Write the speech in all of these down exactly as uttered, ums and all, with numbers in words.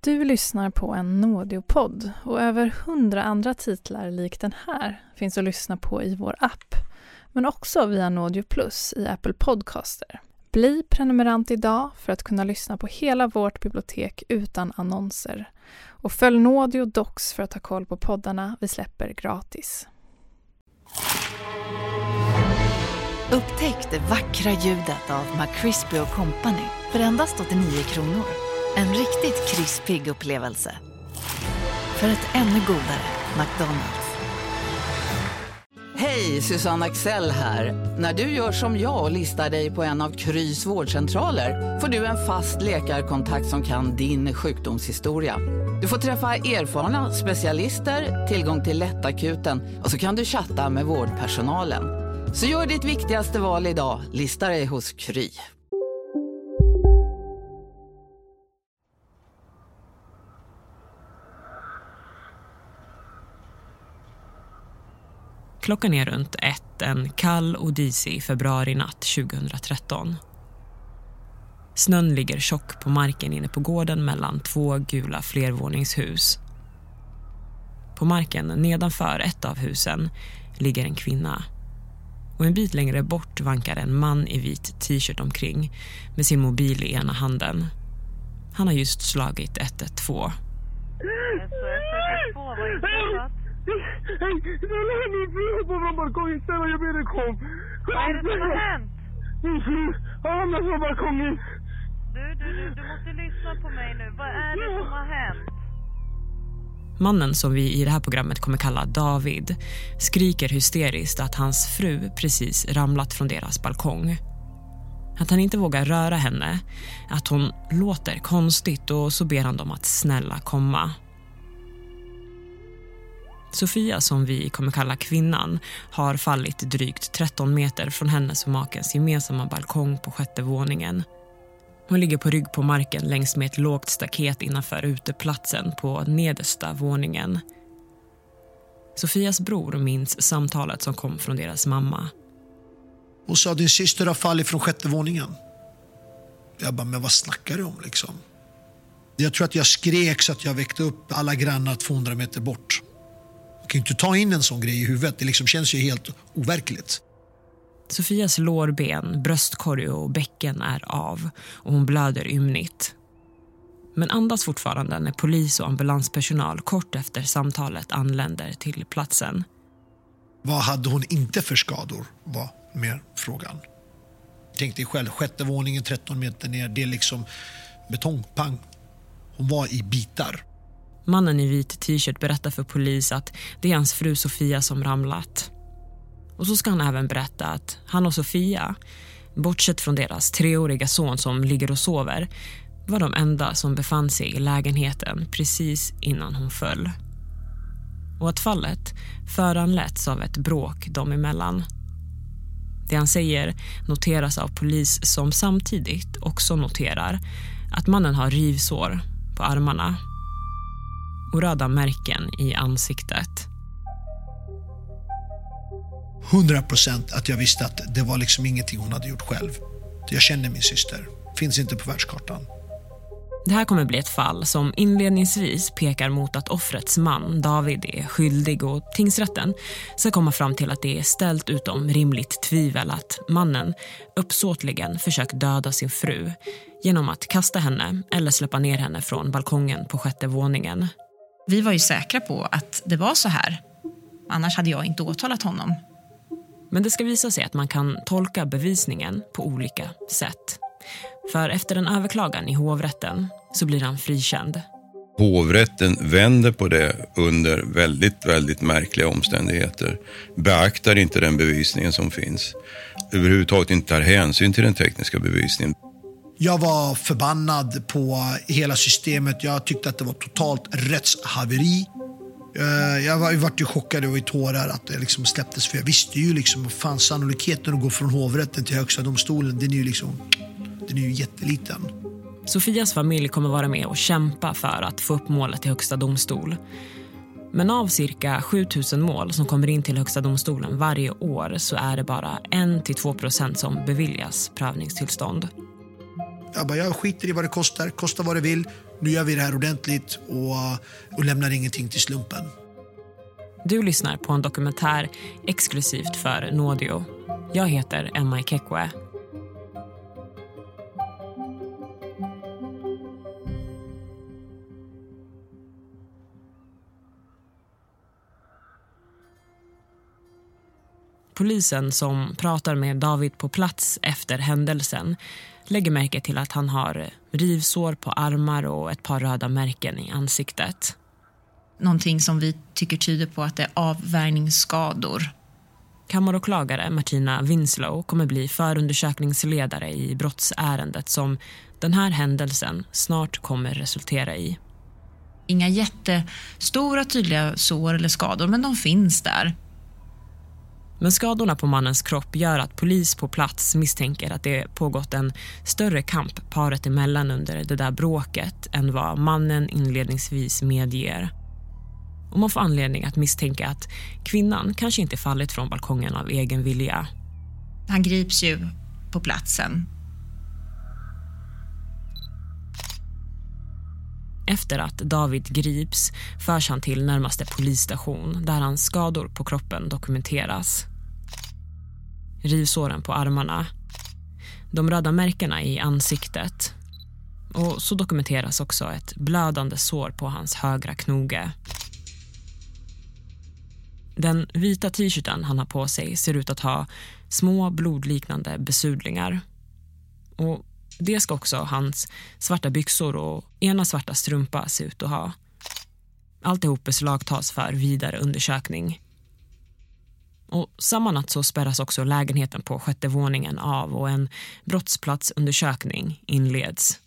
Du lyssnar på en Nådio-podd och över hundra andra titlar lik den här finns att lyssna på i vår app, men också via Nådio Plus i Apple Podcaster. Bli prenumerant idag för att kunna lyssna på hela vårt bibliotek utan annonser. Och följ Nådio Docs för att ha koll på poddarna vi släpper gratis. Upptäck det vackra ljudet av McCrispy och Company för endast åttionio kronor. En riktigt krispig upplevelse. För ett ännu godare McDonald's. Hej, Susanne Axel här. När du gör som jag och listar dig på en av Krys vårdcentraler får du en fast läkarkontakt som kan din sjukdomshistoria. Du får träffa erfarna specialister, tillgång till lättakuten och så kan du chatta med vårdpersonalen. Så gör ditt viktigaste val idag, lista dig hos Kry. Klockan är runt ett en kall och disig februarinatt tjugohundratretton. Snön ligger tjock på marken inne på gården mellan två gula flervåningshus. På marken nedanför ett av husen ligger en kvinna. Och en bit längre bort vankar en man i vit t-shirt omkring med sin mobil i ena handen. Han har just slagit ett ett två. Hej, snälla min fru på balkongen, snälla jag ber dig kom. Vad är det som har hänt? Min fru har hamnat på balkongen. Du, du, du, du måste lyssna på mig nu. Vad är det som har hänt? Mannen som vi i det här programmet kommer kalla David skriker hysteriskt att hans fru precis ramlat från deras balkong. Att han inte vågar röra henne, att hon låter konstigt och så ber han dem att snälla komma. Sofia, som vi kommer kalla kvinnan, har fallit drygt tretton meter från hennes och makens gemensamma balkong på sjätte våningen. Hon ligger på rygg på marken längs med ett lågt staket innanför uteplatsen på nedersta våningen. Sofias bror minns samtalet som kom från deras mamma. Hon sa, din syster har fallit från sjätte våningen. Jag bara, men vad snackar du om liksom? Jag tror att jag skrek så att jag väckte upp alla grannar tvåhundra meter bort. Jag kan inte ta in en sån grej i huvudet. Det liksom känns ju helt overkligt. Sofias lårben, bröstkorg och bäcken är av och hon blöder ymnigt. Men andas fortfarande när polis och ambulanspersonal kort efter samtalet anländer till platsen. Vad hade hon inte för skador, var mer frågan. Tänk dig själv, sjätte våningen tretton meter ner, det är liksom betongpang. Hon var i bitar. Mannen i vit t-shirt berättar för polis att det är hans fru Sofia som ramlat. Och så ska han även berätta att han och Sofia, bortsett från deras treåriga son som ligger och sover, var de enda som befann sig i lägenheten precis innan hon föll. Och att fallet föranletts av ett bråk dem emellan. Det han säger noteras av polis som samtidigt också noterar att mannen har rivsår på armarna och röda märken i ansiktet. Hundra procent att jag visste att det var liksom ingenting hon hade gjort själv. Jag kände min syster. Finns inte på världskartan. Det här kommer bli ett fall som inledningsvis pekar mot att offrets man, David, är skyldig och tingsrätten ska komma fram till att det är ställt utom rimligt tvivel att mannen uppsåtligen försökt döda sin fru genom att kasta henne eller släppa ner henne från balkongen på sjätte våningen. Vi var ju säkra på att det var så här. Annars hade jag inte åtalat honom. Men det ska visa sig att man kan tolka bevisningen på olika sätt. För efter en överklagan i hovrätten så blir han frikänd. Hovrätten vänder på det under väldigt, väldigt märkliga omständigheter. Beaktar inte den bevisningen som finns. Överhuvudtaget inte tar hänsyn till den tekniska bevisningen. Jag var förbannad på hela systemet. Jag tyckte att det var totalt rättshaveri. Jag var, jag var ju chockad och i tårar att det liksom släpptes. För jag visste ju liksom vad fan sannolikheten att gå från hovrätten till högsta domstolen. Den är ju liksom, den är ju jätteliten. Sofias familj kommer vara med och kämpa för att få upp målet till högsta domstol. Men av cirka sjutusen mål som kommer in till högsta domstolen varje år så är det bara en till två procent som beviljas prövningstillstånd. Jag bara, jag skiter i vad det kostar, kostar vad det vill. Nu gör vi det här ordentligt och, och lämnar ingenting till slumpen. Du lyssnar på en dokumentär exklusivt för Nådio. Jag heter Emma Ikekwe. Polisen som pratar med David på plats efter händelsen lägger märke till att han har rivsår på armar och ett par röda märken i ansiktet. Någonting som vi tycker tyder på att det är avvärjningsskador. Kammaråklagare Martina Winslow kommer bli förundersökningsledare i brottsärendet som den här händelsen snart kommer resultera i. Inga jättestora tydliga sår eller skador, men de finns där. Men skadorna på mannens kropp gör att polis på plats misstänker att det pågått en större kamp paret emellan under det där bråket än vad mannen inledningsvis medger. Och man får anledning att misstänka att kvinnan kanske inte fallit från balkongen av egen vilja. Han grips ju på platsen. Efter att David grips förs han till närmaste polisstation där hans skador på kroppen dokumenteras. Rivsåren på armarna, de röda märkena i ansiktet och så dokumenteras också ett blödande sår på hans högra knoge. Den vita t-shirten han har på sig ser ut att ha små blodliknande besudlingar. Och det ska också hans svarta byxor och ena svarta strumpa se ut att ha. Alltihop beslagtas för vidare undersökning. Och samma natt så spärras också lägenheten på sjätte våningen av och en brottsplatsundersökning inleds.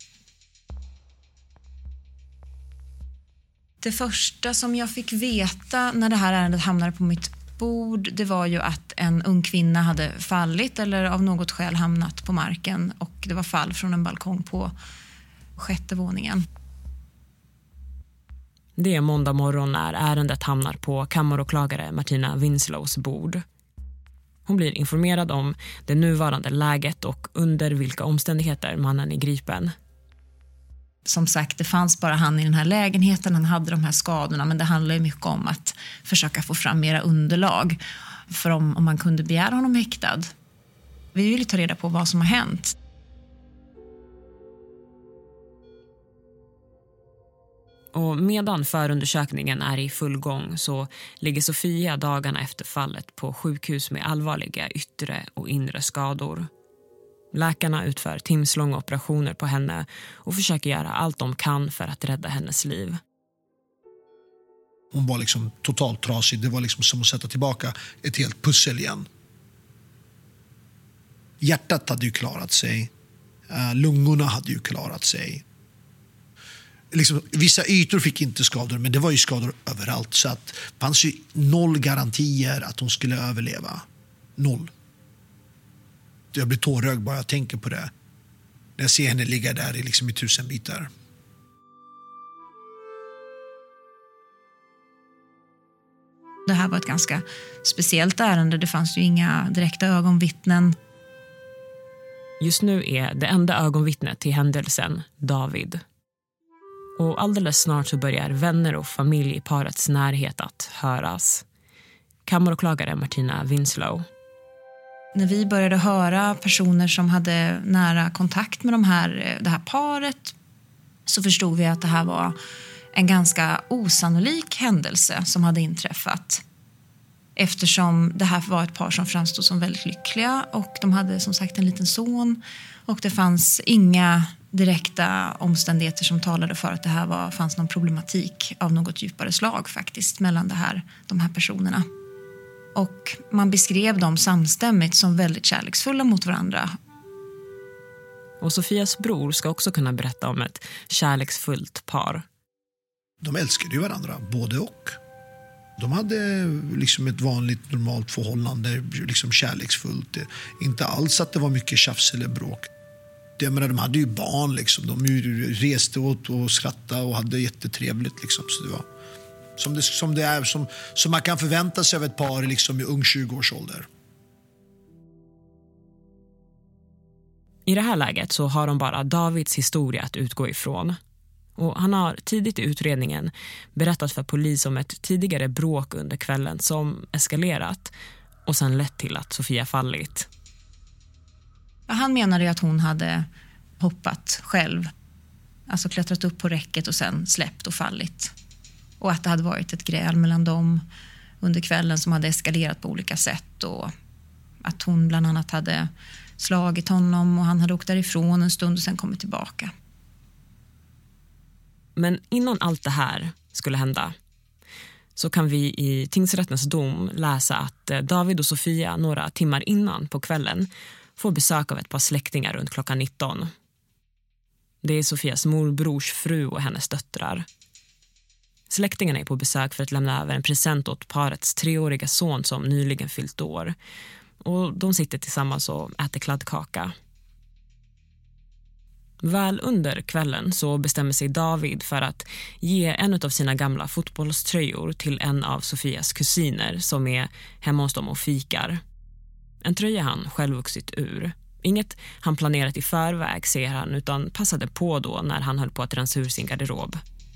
Det första som jag fick veta när det här ärendet hamnade på mitt bord, det var ju att en ung kvinna hade fallit eller av något skäl hamnat på marken, och det var fall från en balkong på sjätte våningen. Det är måndag morgon när ärendet hamnar på kammaråklagare Martina Winslows bord. Hon blir informerad om det nuvarande läget och under vilka omständigheter mannen är gripen. Som sagt, det fanns bara han i den här lägenheten, han hade de här skadorna, men det handlar ju mycket om att försöka få fram mera underlag för om, om man kunde begära honom häktad. Vi vill ta reda på vad som har hänt. Och medan förundersökningen är i full gång så ligger Sofia dagarna efter fallet på sjukhus med allvarliga yttre och inre skador. Läkarna utför timslånga operationer på henne och försöker göra allt de kan för att rädda hennes liv. Hon var liksom totalt trasig. Det var liksom som att sätta tillbaka ett helt pussel igen. Hjärtat hade ju klarat sig. Lungorna hade ju klarat sig. Liksom, vissa ytor fick inte skador, men det var ju skador överallt. Så att det fanns ju noll garantier att hon skulle överleva. Noll. Jag blir tårögd bara jag tänker på det. När jag ser henne ligga där i, liksom i tusen bitar. Det här var ett ganska speciellt ärende. Det fanns ju inga direkta ögonvittnen. Just nu är det enda ögonvittnet till händelsen David. Och alldeles snart så börjar vänner och familj i parets närhet att höras. Kammaråklagare Martina Winslow. När vi började höra personer som hade nära kontakt med de här, det här paret, så förstod vi att det här var en ganska osannolik händelse som hade inträffat. Eftersom det här var ett par som framstod som väldigt lyckliga och de hade som sagt en liten son, och det fanns inga direkta omständigheter som talade för att det här var, fanns någon problematik av något djupare slag faktiskt mellan det här, de här personerna. Och man beskrev dem samstämmigt som väldigt kärleksfulla mot varandra. Och Sofias bror ska också kunna berätta om ett kärleksfullt par. De älskade ju varandra, både och. De hade liksom ett vanligt, normalt förhållande, liksom kärleksfullt. Inte alls att det var mycket tjafs eller bråk. Jag menar, de hade ju barn, liksom. De reste åt och skrattade och hade jättetrevligt. Liksom. Så det var som det, som det är, som, som man kan förvänta sig av ett par liksom, i ung tjugo-årsålder. I det här läget så har de bara Davids historia att utgå ifrån. Och han har tidigt i utredningen berättat för polis om ett tidigare bråk under kvällen som eskalerat och sen lett till att Sofia fallit. Han menade ju att hon hade hoppat själv. Alltså klättrat upp på räcket och sen släppt och fallit. Och att det hade varit ett gräl mellan dem under kvällen som hade eskalerat på olika sätt. Och att hon bland annat hade slagit honom och han hade åkt därifrån en stund och sen kommit tillbaka. Men innan allt det här skulle hända så kan vi i tingsrättens dom läsa att David och Sofia några timmar innan på kvällen får besök av ett par släktingar runt klockan nitton. Det är Sofias morbrors fru och hennes döttrar. Släktingarna är på besök för att lämna över en present åt parets treåriga son som nyligen fyllt år. Och de sitter tillsammans och äter kladdkaka. Väl under kvällen så bestämmer sig David för att ge en av sina gamla fotbollströjor till en av Sofias kusiner som är hemma hos dem och fikar. En tröja han själv vuxit ur. Inget han planerat i förväg, säger han, utan passade på då när han höll på att rensa ur sin garderob.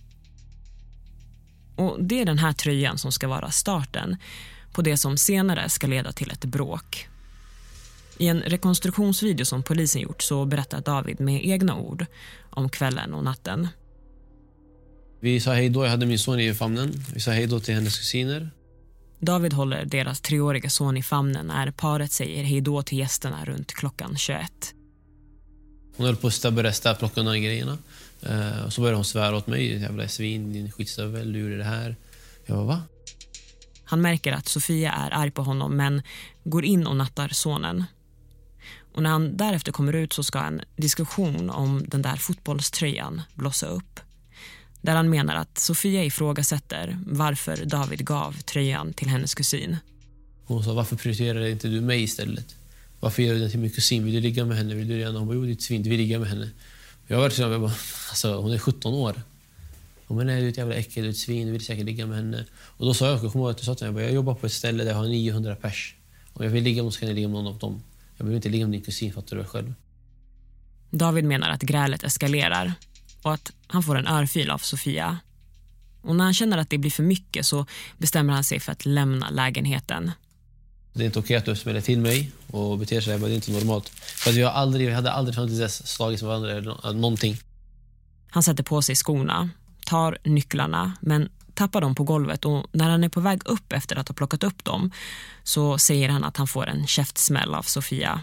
Och det är den här tröjan som ska vara starten på det som senare ska leda till ett bråk. I en rekonstruktionsvideo som polisen gjort så berättar David med egna ord om kvällen och natten. Vi sa hej då, jag hade min son i famnen. Vi sa hej då till hennes kusiner. David håller deras treåriga son i famnen när paret säger hej då till gästerna runt klockan tjugoett. Hon höll på att börja ställa plocka undan grejerna. Uh, och så började hon svära åt mig. Jävla svin, din skitstövel, du är det här. Jag bara, va? Han märker att Sofia är arg på honom men går in och nattar sonen. Och när han därefter kommer ut så ska en diskussion om den där fotbollströjan blossa upp. Där han menar att Sofia ifrågasätter varför David gav tröjan till hennes kusin. Hon sa, varför prioriterar inte du mig istället? Varför gör du den till min kusin? Vill du ligga med henne? Vill du gärna? Hon bara, jo, ditt svin, du vill ligga med henne. Jag var jag bara, alltså, hon är sjutton år. Hon bara, nej, du är ett jävla äckel, du är ett svin, du vill säkert ligga med henne. Och då sa jag, jag kommer ihåg att du sa till mig, jag jobbar på ett ställe där jag har niohundra pers. Och jag vill ligga med, så kan jag ligga med någon av dem. Jag vill inte ligga med din kusin, fattar du själv. David menar att grälet eskalerar och att han får en örfil av Sofia. Och när han känner att det blir för mycket så bestämmer han sig för att lämna lägenheten. Det är inte okej att du smäller till mig och beter sig, det är inte normalt. För att jag, aldrig, jag hade aldrig fram till dess slagit med varandra eller någonting. Han sätter på sig skorna, tar nycklarna men tappar dem på golvet, och när han är på väg upp efter att ha plockat upp dem så säger han att han får en käftsmäll av Sofia.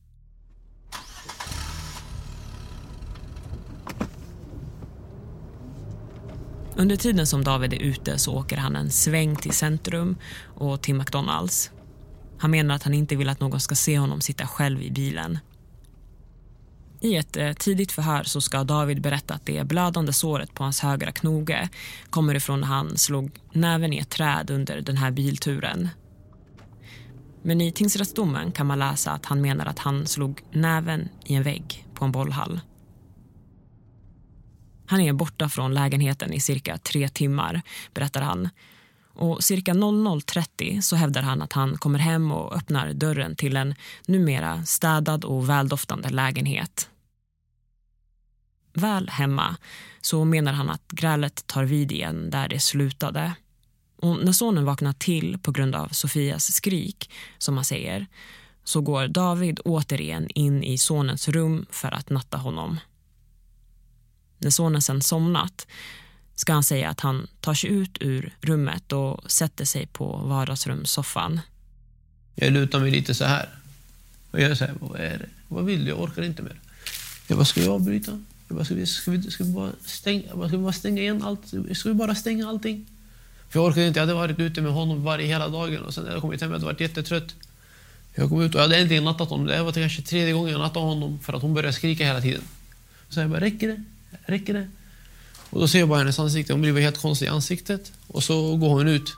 Under tiden som David är ute så åker han en sväng till centrum och till McDonalds. Han menar att han inte vill att någon ska se honom sitta själv i bilen. I ett eh, tidigt förhör så ska David berätta att det blödande såret på hans högra knoge kommer ifrån när han slog näven i ett träd under den här bilturen. Men i tingsrättsdomen kan man läsa att han menar att han slog näven i en vägg på en bollhall. Han är borta från lägenheten i cirka tre timmar, berättar han. Och cirka noll noll trettio så hävdar han att han kommer hem och öppnar dörren till en numera städad och väldoftande lägenhet. Väl hemma så menar han att grälet tar vid igen där det slutade. Och när sonen vaknar till på grund av Sofias skrik, som han säger, så går David återigen in i sonens rum för att natta honom. När sonen sen somnat ska han säga att han tar sig ut ur rummet och sätter sig på vardagsrumssoffan. Jag lutar mig lite så här. Och jag säger, vad är det? Vad vill du? Jag orkar inte mer. Jag bara, ska jag avbryta? Jag bara, ska vi, ska vi, ska vi bara stänga, jag bara, ska vi bara stänga igen allt? Ska vi bara stänga allting? För jag orkade inte. Jag hade varit ute med honom varje hela dagen. Och sen när jag kom hit hem, jag hade varit jättetrött. Jag kom ut och jag hade äntligen nattat honom. Det var kanske tredje gången jag nattade honom för att hon började skrika hela tiden. Så jag bara, räcker det? Räcker det? Och då ser jag bara hennes ansikte. Hon blir helt konstig i ansiktet. Och så går hon ut.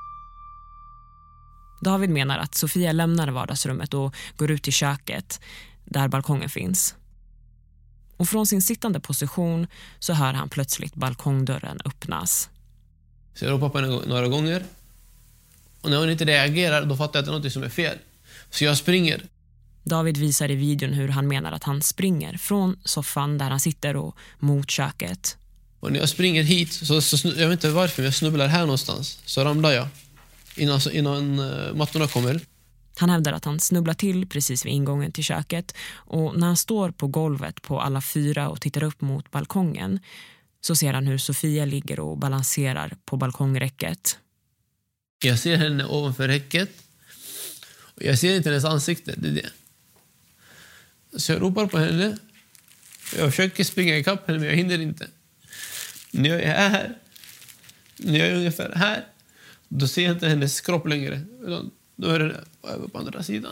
David menar att Sofia lämnar vardagsrummet och går ut i köket där balkongen finns. Och från sin sittande position så hör han plötsligt balkongdörren öppnas. Så jag ropar på henne några gånger. Och när hon inte reagerar då fattar jag att det är något som är fel. Så jag springer. David visar i videon hur han menar att han springer från soffan där han sitter och mot köket. Och när jag springer hit, så, så jag vet inte varför, jag snubblar här någonstans. Så ramlar jag innan, innan uh, mattorna kommer. Han hävdar att han snubblar till precis vid ingången till köket. Och när han står på golvet på alla fyra och tittar upp mot balkongen så ser han hur Sofia ligger och balanserar på balkongräcket. Jag ser henne ovanför räcket. Och jag ser inte hennes ansikte, det är det. Så jag ropar på henne. Jag försöker springa ikapp henne, men jag hinner inte. När jag är här, när jag är ungefär här, då ser jag inte hennes kropp längre. Då är det över på andra sidan.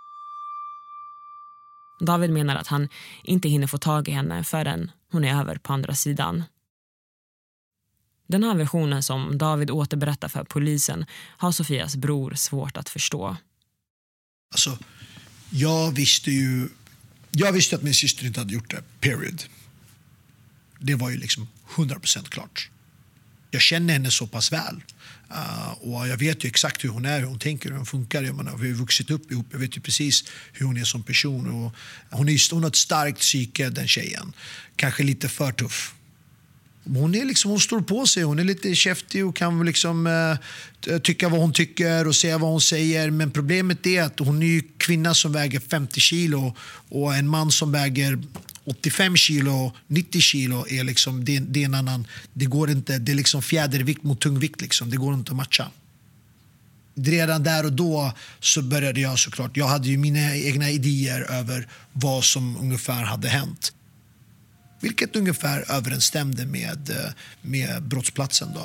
David menar att han inte hinner få tag i henne förrän hon är över på andra sidan. Den här versionen som David återberättar för polisen har Sofias bror svårt att förstå. Alltså, jag visste ju... Jag visste att min syster inte hade gjort det, period. Det var ju liksom hundra procent klart. Jag känner henne så pass väl. Uh, och jag vet ju exakt hur hon är, hur hon tänker, hur hon funkar. Jag menar, vi har vuxit upp ihop. Jag vet ju precis hur hon är som person. Och hon, är, hon har ett starkt psyke, den tjejen. Kanske lite för tuff. Hon, är liksom, hon står på sig, hon är lite käftig och kan liksom, uh, tycka vad hon tycker och säga vad hon säger. Men problemet är att hon är ju kvinna som väger femtio kilo och en man som väger åttiofem kilo, nittio kilo är liksom, det, det är en annan, det går inte, det är liksom fjädervikt mot tungvikt liksom, det går inte att matcha. Redan där och då så började jag såklart, jag hade ju mina egna idéer över vad som ungefär hade hänt. Vilket ungefär överensstämde med, med brottsplatsen då.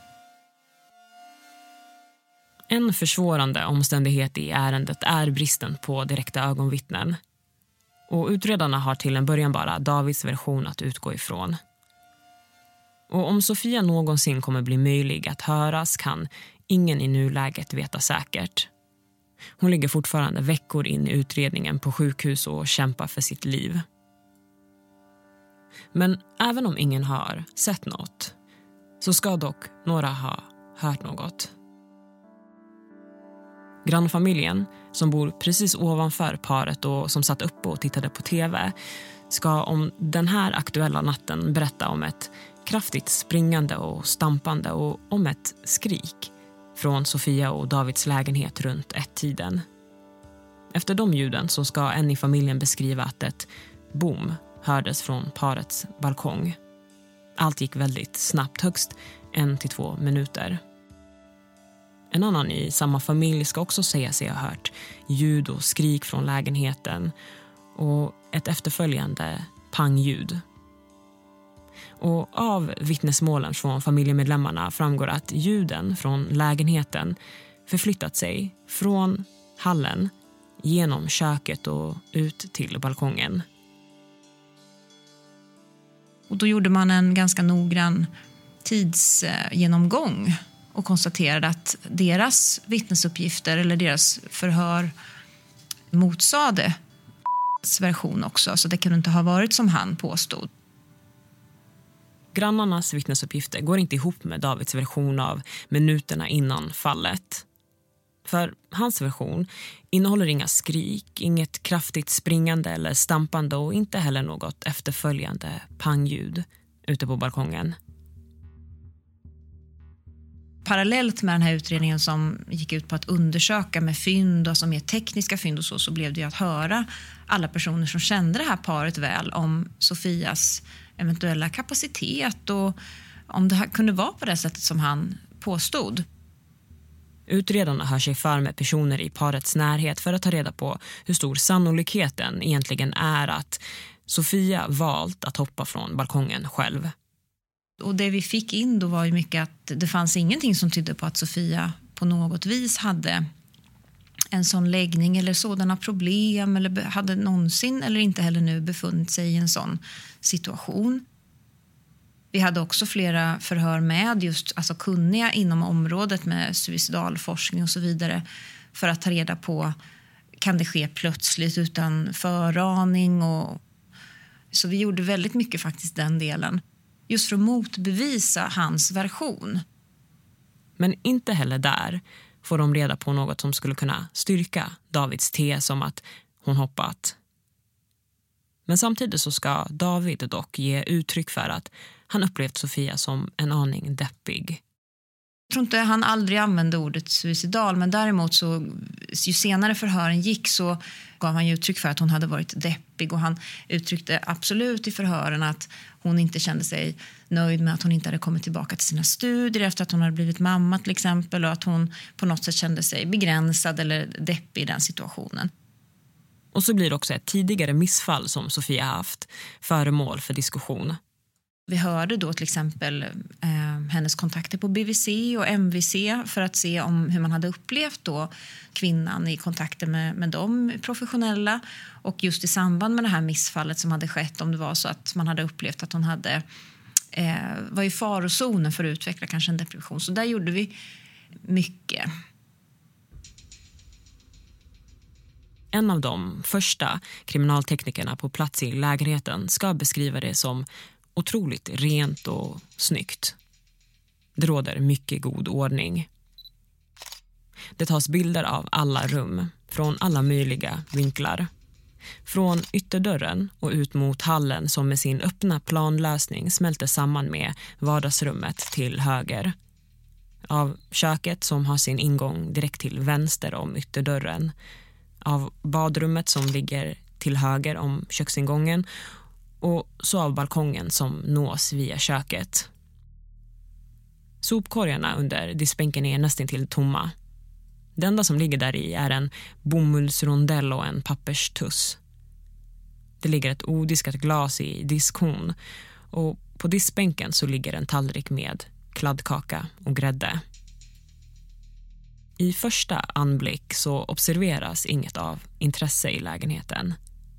En försvårande omständighet i ärendet är bristen på direkta ögonvittnen. Och utredarna har till en början bara Davids version att utgå ifrån. Och om Sofia någonsin kommer bli möjlig att höras kan ingen i nuläget veta säkert. Hon ligger fortfarande veckor in i utredningen på sjukhus och kämpar för sitt liv. Men även om ingen har sett något så ska dock några ha hört något. Grannfamiljen som bor precis ovanför paret och som satt uppe och tittade på tv ska om den här aktuella natten berätta om ett kraftigt springande och stampande och om ett skrik från Sofia och Davids lägenhet runt ett-tiden. Efter de ljuden så ska en i familjen beskriva att ett boom hördes från parets balkong. Allt gick väldigt snabbt, högst en till två minuter. En annan i samma familj ska också säga sig ha hört ljud och skrik från lägenheten och ett efterföljande pangljud. Och av vittnesmålen från familjemedlemmarna framgår att ljuden från lägenheten förflyttat sig från hallen genom köket och ut till balkongen. Och då gjorde man en ganska noggrann tidsgenomgång och konstaterade att deras vittnesuppgifter eller deras förhör motsade version också. Så det kunde inte ha varit som han påstod. Grannarnas vittnesuppgifter går inte ihop med Davids version av minuterna innan fallet. För hans version innehåller inga skrik, inget kraftigt springande eller stampande och inte heller något efterföljande pangljud ute på balkongen. Parallellt med den här utredningen som gick ut på att undersöka med fynd och som är tekniska fynd och så, så blev det ju att höra alla personer som kände det här paret väl om Sofias eventuella kapacitet och om det här kunde vara på det sättet som han påstod. Utredarna hör sig för med personer i parets närhet för att ta reda på hur stor sannolikheten egentligen är att Sofia valt att hoppa från balkongen själv. Och det vi fick in då var ju mycket att det fanns ingenting som tydde på att Sofia på något vis hade en sån läggning eller sådana problem eller hade någonsin eller inte heller nu befunnit sig i en sån situation. Vi hade också flera förhör med just alltså kunniga inom området med suicidalforskning och så vidare för att ta reda på kan det ske plötsligt utan föraning och så vi gjorde väldigt mycket faktiskt den delen. Just för att motbevisa hans version. Men inte heller där får de reda på något som skulle kunna styrka Davids tes om att hon hoppat. Men samtidigt så ska David dock ge uttryck för att han upplevt Sofia som en aning deppig. Jag tror inte han aldrig använde ordet suicidal, men däremot så ju senare förhören gick så gav han ju uttryck för att hon hade varit deppig, och han uttryckte absolut i förhören att hon inte kände sig nöjd med att hon inte hade kommit tillbaka till sina studier efter att hon hade blivit mamma till exempel, och att hon på något sätt kände sig begränsad eller deppig i den situationen. Och så blir det också ett tidigare missfall som Sofia haft föremål för diskussion. Vi hörde då till exempel eh, hennes kontakter på B V C och M V C för att se om hur man hade upplevt då kvinnan i kontakter med, med de professionella, och just i samband med det här missfallet som hade skett, om det var så att man hade upplevt att hon hade eh, var i farozonen för att utveckla kanske en depression. Så där gjorde vi mycket. En av de första kriminalteknikerna på plats i lägenheten ska beskriva det som otroligt rent och snyggt. Det råder mycket god ordning. Det tas bilder av alla rum, från alla möjliga vinklar. Från ytterdörren och ut mot hallen som med sin öppna planlösning smälter samman med vardagsrummet till höger. Av köket som har sin ingång direkt till vänster om ytterdörren. Av badrummet som ligger till höger om köksingången, och så av balkongen som nås via köket. Sopkorgarna under diskbänken är nästan till tomma. Det enda som ligger där i är en bomullsrondell och en papperstuss. Det ligger ett odiskat glas i diskhon, och på diskbänken så ligger en tallrik med kladdkaka och grädde. I första anblick så observeras inget av intresse i lägenheten.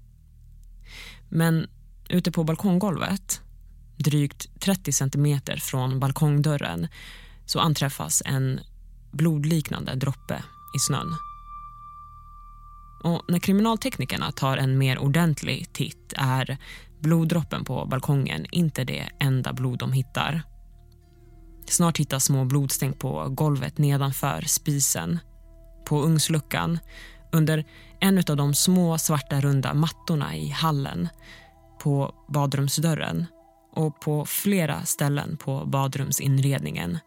Men ute på balkonggolvet, drygt trettio centimeter från balkongdörren, så anträffas en blodliknande droppe i snön. Och när kriminalteknikerna tar en mer ordentlig titt är bloddroppen på balkongen inte det enda blod de hittar. Snart hittas små blodstänk på golvet nedanför spisen, på ugnsluckan, under en av de små svarta runda mattorna i hallen, på badrumsdörren och på flera ställen på badrumsinredningen.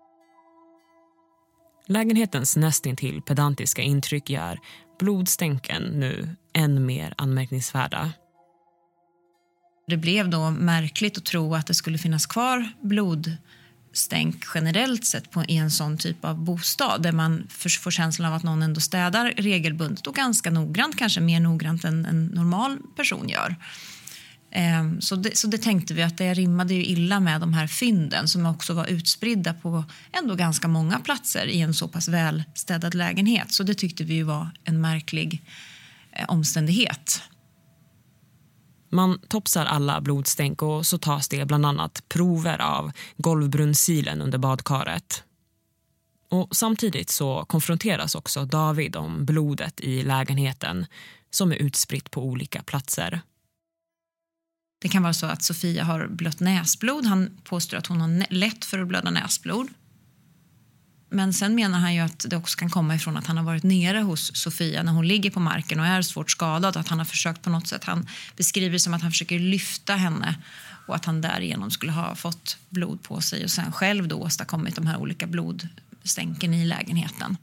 Lägenhetens nästintill pedantiska intryck gör blodstänken nu än mer anmärkningsvärda. Det blev då märkligt att tro att det skulle finnas kvar blodstänk generellt sett på en sån typ av bostad där man får känslan av att någon ändå städar regelbundet och ganska noggrant, kanske mer noggrant än en normal person gör. Så det, så det tänkte vi att det rimmade ju illa med de här fynden som också var utspridda på ändå ganska många platser i en så pass välstädad lägenhet. Så det tyckte vi ju var en märklig eh, omständighet. Man topsar alla blodstänk och så tas det bland annat prover av golvbrunnsilen under badkaret. Och samtidigt så konfronteras också David om blodet i lägenheten som är utspritt på olika platser. Det kan vara så att Sofia har blött näsblod. Han påstår att hon har lätt för att blöda näsblod. Men sen menar han ju att det också kan komma ifrån att han har varit nere hos Sofia när hon ligger på marken och är svårt skadad. Att han har försökt på något sätt. Han beskriver som att han försöker lyfta henne och att han därigenom skulle ha fått blod på sig och sen själv då åstadkommit de här olika blodstänken i lägenheten.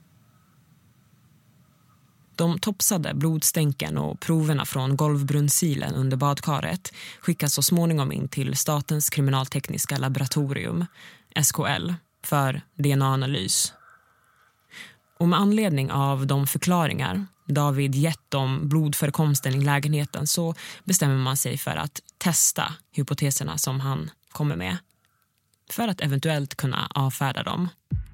De topsade blodstänken och proverna från golvbrunnsilen under badkaret skickas så småningom in till Statens kriminaltekniska laboratorium, S K L, för D N A-analys. Och med anledning av de förklaringar David gett om blodförekomsten i lägenheten så bestämmer man sig för att testa hypoteserna som han kommer med för att eventuellt kunna avfärda dem.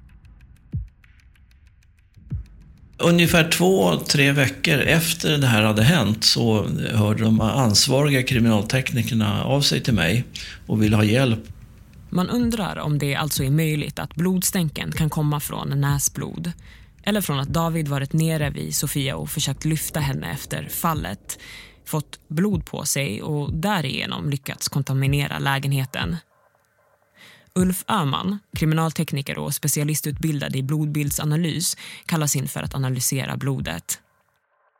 Ungefär två, tre veckor efter det här hade hänt så hörde de ansvariga kriminalteknikerna av sig till mig och ville ha hjälp. Man undrar om det alltså är möjligt att blodstänken kan komma från näsblod eller från att David varit nere vid Sofia och försökt lyfta henne efter fallet, fått blod på sig och därigenom lyckats kontaminera lägenheten. Ulf Öhman, kriminaltekniker och specialistutbildad i blodbildsanalys, kallas in för att analysera blodet.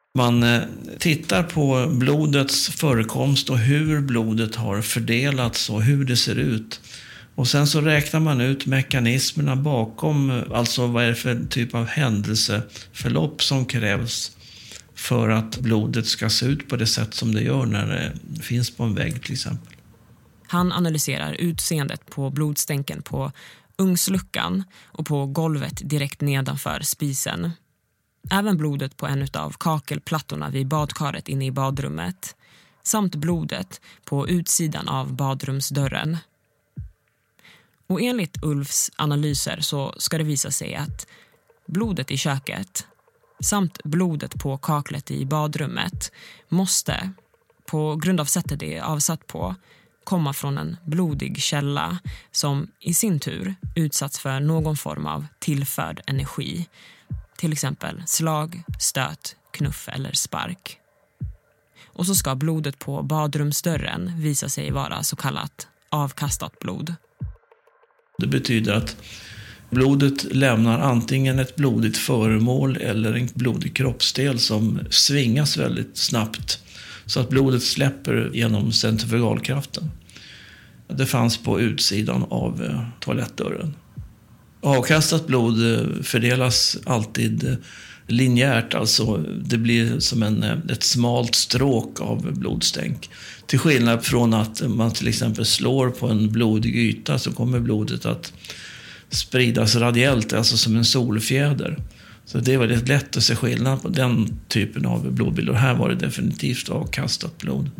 Man tittar på blodets förekomst och hur blodet har fördelats och hur det ser ut. Och sen så räknar man ut mekanismerna bakom, alltså vad är det för typ av händelseförlopp som krävs för att blodet ska se ut på det sätt som det gör när det finns på en vägg till exempel. Han analyserar utseendet på blodstänken på ugnsluckan och på golvet direkt nedanför spisen. Även blodet på en av kakelplattorna vid badkaret inne i badrummet. Samt blodet på utsidan av badrumsdörren. Och enligt Ulfs analyser så ska det visa sig att blodet i köket samt blodet på kaklet i badrummet måste, på grund av sättet det är avsatt på, komma från en blodig källa som i sin tur utsatts för någon form av tillförd energi. Till exempel slag, stöt, knuff eller spark. Och så ska blodet på badrumsdörren visa sig vara så kallat avkastat blod. Det betyder att blodet lämnar antingen ett blodigt föremål eller en blodig kroppsdel som svingas väldigt snabbt så att blodet släpper genom centrifugalkraften. Det fanns på utsidan av toalettdörren. Avkastat blod fördelas alltid linjärt, alltså det blir som en, ett smalt stråk av blodstänk. Till skillnad från att man till exempel slår på en blodig yta så kommer blodet att spridas radiellt, alltså som en solfjäder. Så det är väldigt lätt att se skillnad på den typen av blodbilder. Här var det definitivt avkastat blod.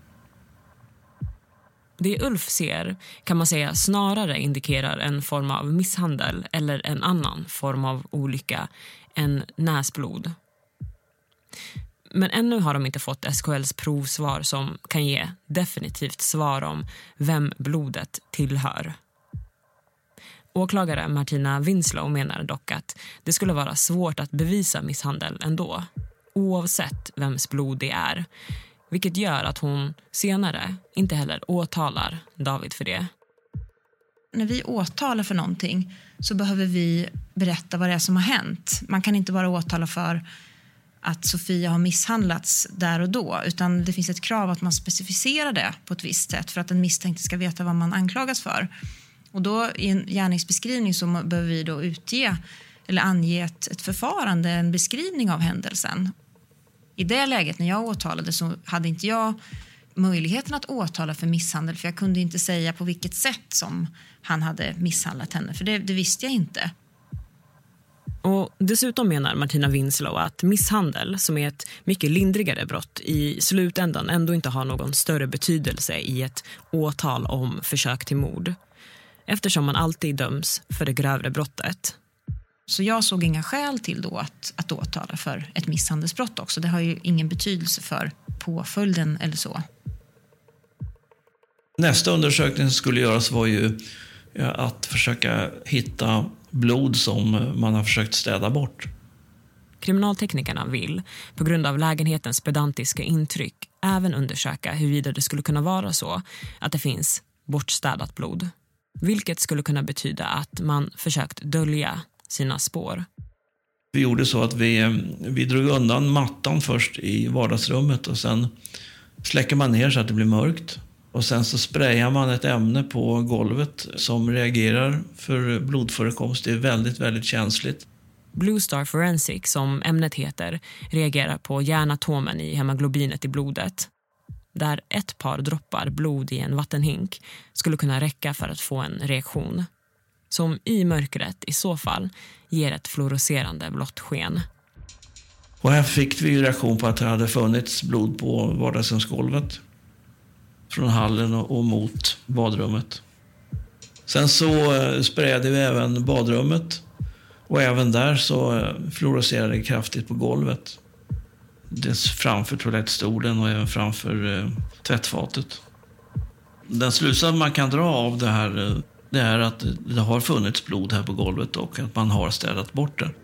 Det Ulf ser kan man säga snarare indikerar en form av misshandel eller en annan form av olycka än näsblod. Men ännu har de inte fått S K L:s provsvar som kan ge definitivt svar om vem blodet tillhör. Åklagare Martina Winslow menar dock att det skulle vara svårt att bevisa misshandel ändå, oavsett vems blod det är. Vilket gör att hon senare inte heller åtalar David för det. När vi åtalar för någonting så behöver vi berätta vad det är som har hänt. Man kan inte bara åtala för att Sofia har misshandlats där och då. Utan det finns ett krav att man specificerar det på ett visst sätt för att den misstänkte ska veta vad man anklagas för. Och då i en gärningsbeskrivning så behöver vi då utge eller ange ett, ett förfarande, en beskrivning av händelsen. I det läget när jag åtalade så hade inte jag möjligheten att åtala för misshandel. För jag kunde inte säga på vilket sätt som han hade misshandlat henne. För det, det visste jag inte. Och dessutom menar Martina Winslow att misshandel, som är ett mycket lindrigare brott, i slutändan ändå inte har någon större betydelse i ett åtal om försök till mord. Eftersom man alltid döms för det grövre brottet. Så jag såg inga skäl till då att, att åtala för ett misshandelsbrott också. Det har ju ingen betydelse för påföljden eller så. Nästa undersökning som skulle göras var ju att försöka hitta blod som man har försökt städa bort. Kriminalteknikerna vill, på grund av lägenhetens pedantiska intryck, även undersöka huruvida det skulle kunna vara så att det finns bortstädat blod. Vilket skulle kunna betyda att man försökt dölja sina spår. Vi gjorde så att vi, vi drog undan mattan först i vardagsrummet och sen släcker man ner så att det blir mörkt. Och sen så sprayar man ett ämne på golvet som reagerar för blodförekomst. Det är väldigt, väldigt känsligt. Blue Star Forensic, som ämnet heter, reagerar på järnatomen i hemoglobinet i blodet. Där ett par droppar blod i en vattenhink skulle kunna räcka för att få en reaktion. Som i mörkret i så fall ger ett fluorescerande blått sken. Och här fick vi reaktion på att det hade funnits blod på vardagsrumsgolvet. Från hallen och mot badrummet. Sen så sprayade vi även badrummet. Och även där så fluorescerade det kraftigt på golvet. Dels framför toalettstolen och även framför eh, tvättfatet. Den slutsats man kan dra av det här det är att det har funnits blod här på golvet och att man har städat bort det.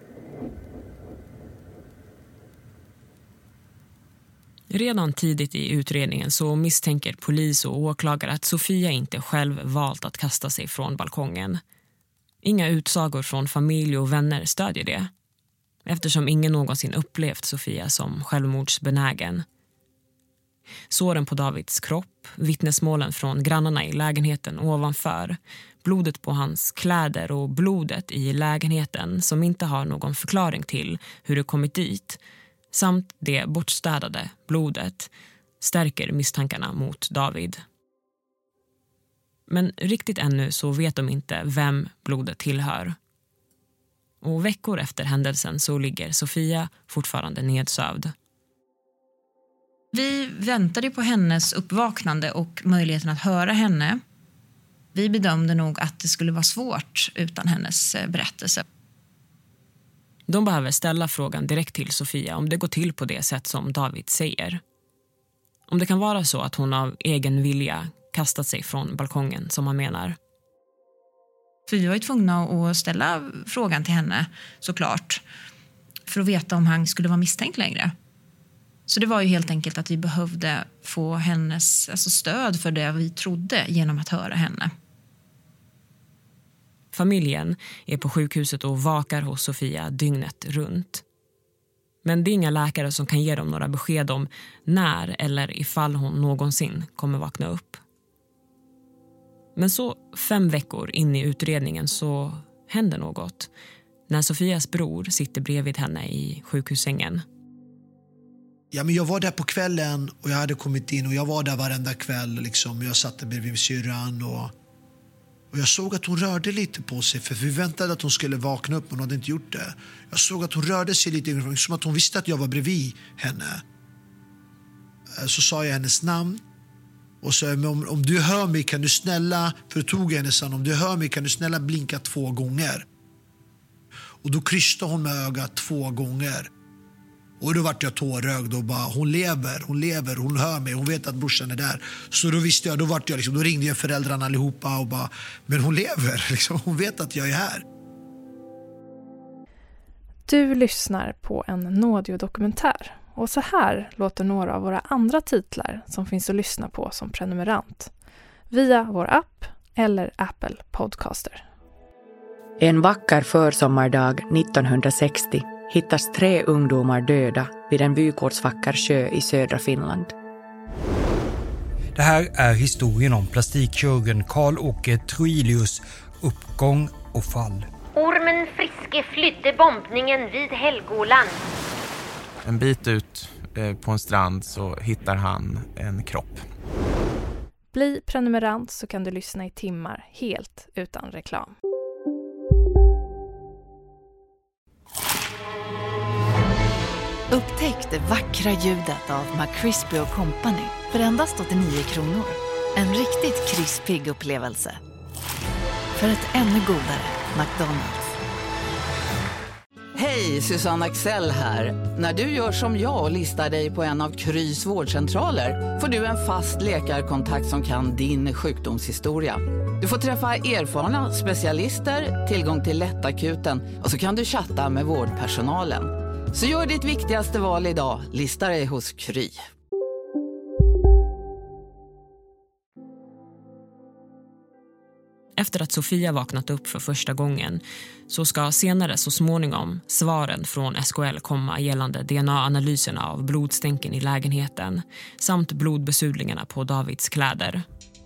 Redan tidigt i utredningen så misstänker polis och åklagare att Sofia inte själv valt att kasta sig från balkongen. Inga utsagor från familj och vänner stödjer det. eftersom ingen någonsin upplevt Sofia som självmordsbenägen. Såren på Davids kropp, vittnesmålen från grannarna i lägenheten ovanför, blodet på hans kläder och blodet i lägenheten som inte har någon förklaring till hur det kommit dit, samt det bortstädade blodet stärker misstankarna mot David. Men riktigt ännu så vet de inte vem blodet tillhör. Och veckor efter händelsen så ligger Sofia fortfarande nedsövd. Vi väntade på hennes uppvaknande och möjligheten att höra henne. Vi bedömde nog att det skulle vara svårt utan hennes berättelse. De behöver ställa frågan direkt till Sofia om det går till på det sätt som David säger. Om det kan vara så att hon av egen vilja kastat sig från balkongen, som han menar. För vi var ju tvungna att ställa frågan till henne, såklart. För att veta om han skulle vara misstänkt längre. Så det var ju helt enkelt att vi behövde få hennes alltså stöd för det vi trodde genom att höra henne. Familjen är på sjukhuset och vakar hos Sofia dygnet runt. Men det är inga läkare som kan ge dem några besked om när eller ifall hon någonsin kommer vakna upp. Men så fem veckor in i utredningen så händer något. När Sofias bror sitter bredvid henne i sjukhussängen. Ja, men jag var där på kvällen och jag hade kommit in och jag var där varenda kväll. Liksom. Jag satt där bredvid syrran och, och jag såg att hon rörde lite på sig. För vi väntade att hon skulle vakna upp men hon hade inte gjort det. Jag såg att hon rörde sig lite, som att hon visste att jag var bredvid henne. Så sa jag hennes namn. Och så om, om du hör mig kan du snälla, för jag tog henne sen, om du hör mig kan du snälla blinka två gånger. Och då kryssade hon med ögat två gånger. Och då vart jag tårögd och bara, hon lever, hon lever, hon hör mig, hon vet att brorsan är där. Så då visste jag, då vart jag liksom, då ringde jag föräldrarna allihopa och bara, men hon lever, liksom, hon vet att jag är här. Du lyssnar på en Nådio-dokumentär. Och så här låter några av våra andra titlar som finns att lyssna på som prenumerant. Via vår app eller Apple Podcaster. En vacker försommardag nittonhundrasextio hittas tre ungdomar döda vid en vygårdsvacker sjö i södra Finland. Det här är historien om plastikkirurgen Karl-Åke Troilius uppgång och fall. Ormen Friske flydde bombningen vid Helgoland. En bit ut eh, på en strand så hittar han en kropp. Bli prenumerant så kan du lyssna i timmar helt utan reklam. Upptäck det vackra ljudet av McCrispy och Company för endast åttionio kronor. En riktigt krispig upplevelse. För ett ännu godare McDonald's. Hej, Susanne Axel här. När du gör som jag och listar dig på en av Krys vårdcentraler får du en fast läkarkontakt som kan din sjukdomshistoria. Du får träffa erfarna specialister, tillgång till lättakuten och så kan du chatta med vårdpersonalen. Så gör ditt viktigaste val idag, lista dig hos Kry. Efter att Sofia vaknat upp för första gången så ska senare så småningom svaren från S K L komma gällande D N A-analyserna av blodstänken i lägenheten samt blodbesudlingarna på Davids kläder.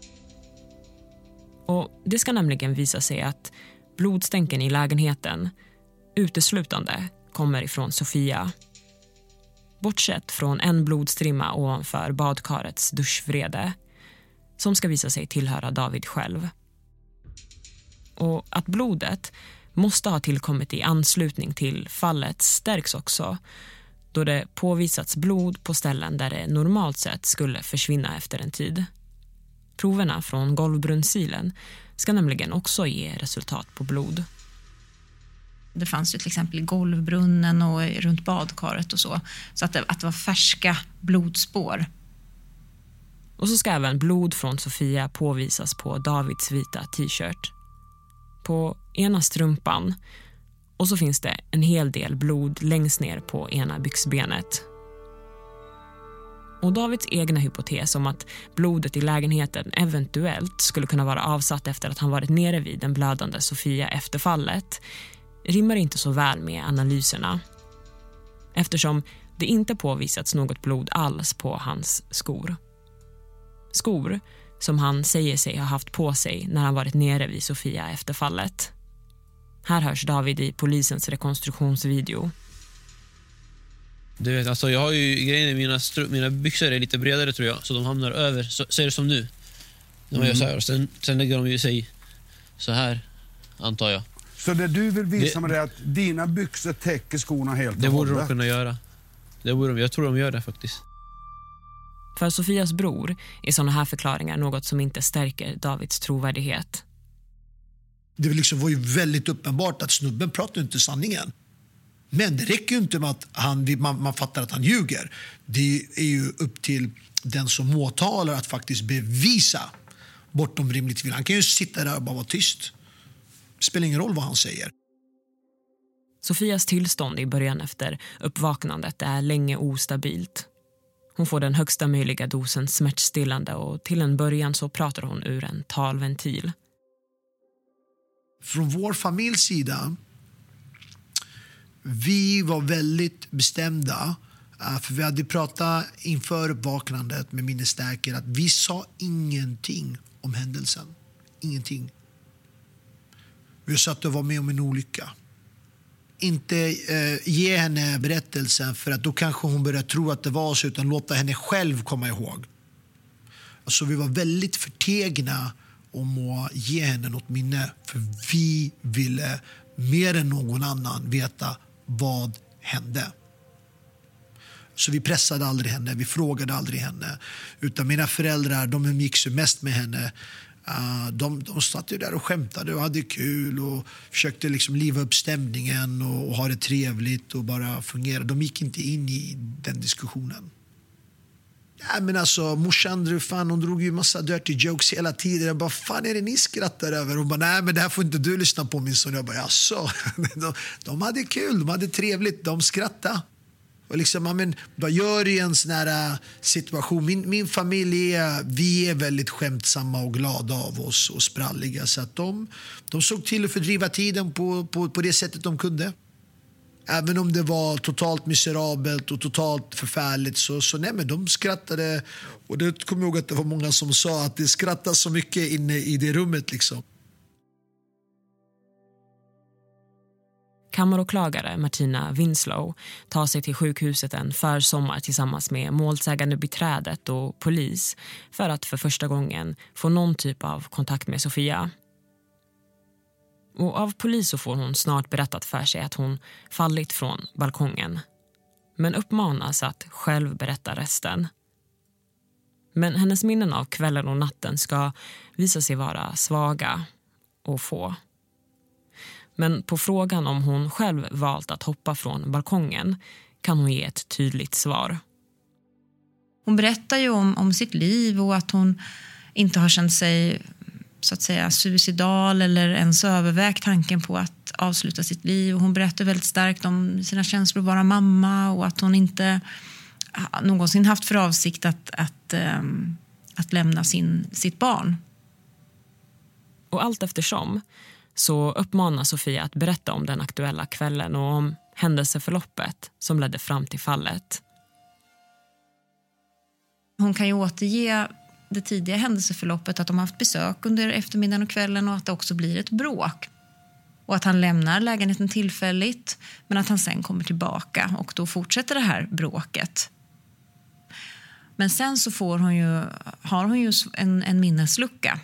Och det ska nämligen visa sig att blodstänken i lägenheten uteslutande kommer ifrån Sofia. Bortsett från en blodstrimma ovanför badkarets duschvrede som ska visa sig tillhöra David själv. Och att blodet måste ha tillkommit i anslutning till fallet stärks också då det påvisats blod på ställen där det normalt sett skulle försvinna efter en tid. Proverna från golvbrunnsilen ska nämligen också ge resultat på blod. Det fanns ju till exempel i golvbrunnen och runt badkaret och så. Så att det, att det var färska blodspår. Och så ska även blod från Sofia påvisas på Davids vita t-shirt. På ena strumpan och så finns det en hel del blod längst ner på ena byxbenet. Och Davids egna hypotes om att blodet i lägenheten eventuellt skulle kunna vara avsatt efter att han varit nere vid den blödande Sofia efter fallet rimmar inte så väl med analyserna. eftersom det inte påvisats något blod alls på hans skor. Skor som han säger sig ha haft på sig när han varit nere vid Sofia efter fallet. Här hörs David i polisens rekonstruktionsvideo. Du vet, alltså jag har ju grejer i mina, stru- mina byxor är lite bredare tror jag, så de hamnar över, så, så är det som nu. De mm. gör så här, och sen, sen lägger de ju sig så här, antar jag. Så det du vill visa det, med det är att dina byxor täcker skorna helt och Det borde hållet. de kunna göra. Det borde de, jag tror de gör det faktiskt. För Sofias bror är sådana här förklaringar något som inte stärker Davids trovärdighet. Det liksom var ju väldigt uppenbart att snubben pratar inte sanningen. Men det räcker ju inte med att han, man, man fattar att han ljuger. Det är ju upp till den som åtalar att faktiskt bevisa bortom rimligt tvivel. Han kan ju sitta där och bara vara tyst. Det spelar ingen roll vad han säger. Sofias tillstånd i början efter uppvaknandet är länge ostabilt. Hon får den högsta möjliga dosen smärtstillande och till en början så pratar hon ur en talventil. Från vår familjs sida, vi var väldigt bestämda, för vi hade pratat inför uppvaknandet med minnesstärkare att vi sa ingenting om händelsen. Ingenting. Vi sa att det var med om en olycka. Inte eh, ge henne berättelsen för att då kanske hon börjar tro att det var så, utan låta henne själv komma ihåg. Alltså vi var väldigt förtegna om att ge henne något minne, för vi ville mer än någon annan veta vad hände. Så vi pressade aldrig henne, vi frågade aldrig henne, utan mina föräldrar, de umgicks ju mest med henne. Uh, de, de satt ju där och skämtade och hade kul och försökte liksom liva upp stämningen och, och ha det trevligt och bara fungera. De gick inte in i den diskussionen. Ja, men alltså, morsan, fan, hon drog ju massa dirty jokes hela tiden. Jag bara, fan är det ni skrattar över? Hon bara, nej men det här får inte du lyssna på, min son. Jag bara, jaså? de, de hade kul, de hade trevligt, de skrattade. Och liksom, men, vad gör i en sån här situation? Min, min familj är, vi är väldigt skämtsamma och glada av oss och spralliga. Så att de, de såg till att fördriva tiden på, på, på det sättet de kunde. Även om det var totalt miserabelt och totalt förfärligt så, så nej, men de skrattade. Och det kommer jag ihåg att det var många som sa att det skrattas så mycket inne i det rummet liksom. Kammaråklagare Martina Winslow tar sig till sjukhuset en försommar tillsammans med målsägande beträdet och polis för att för första gången få någon typ av kontakt med Sofia. Och av polis så får hon snart berättat för sig att hon fallit från balkongen, men uppmanas att själv berätta resten. Men hennes minnen av kvällen och natten ska visa sig vara svaga och få. Men på frågan om hon själv valt att hoppa från balkongen kan hon ge ett tydligt svar. Hon berättar ju om, om sitt liv och att hon inte har känt sig så att säga suicidal eller ens övervägt tanken på att avsluta sitt liv. Och hon berättar väldigt starkt om sina känslor att vara mamma och att hon inte någonsin haft för avsikt att, att, um, att lämna sin, sitt barn. Och allt eftersom så uppmanar Sofia att berätta om den aktuella kvällen och om händelseförloppet som ledde fram till fallet. Hon kan ju återge det tidiga händelseförloppet, att de har haft besök under eftermiddagen och kvällen och att det också blir ett bråk. Och att han lämnar lägenheten tillfälligt men att han sen kommer tillbaka och då fortsätter det här bråket. Men sen så får hon ju, har hon ju en, en minneslucka.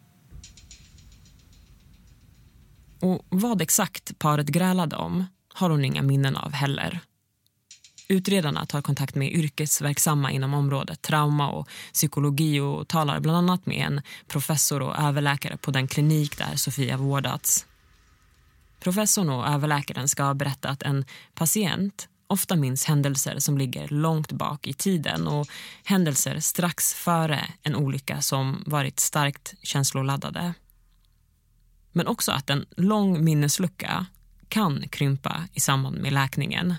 Och vad exakt paret grälade om har hon inga minnen av heller. Utredarna tar kontakt med yrkesverksamma inom området trauma och psykologi och talar bland annat med en professor och överläkare på den klinik där Sofia vårdats. Professorn och överläkaren ska berätta att en patient ofta minns händelser som ligger långt bak i tiden och händelser strax före en olycka som varit starkt känsloladdade. Men också att en lång minneslucka kan krympa i samband med läkningen.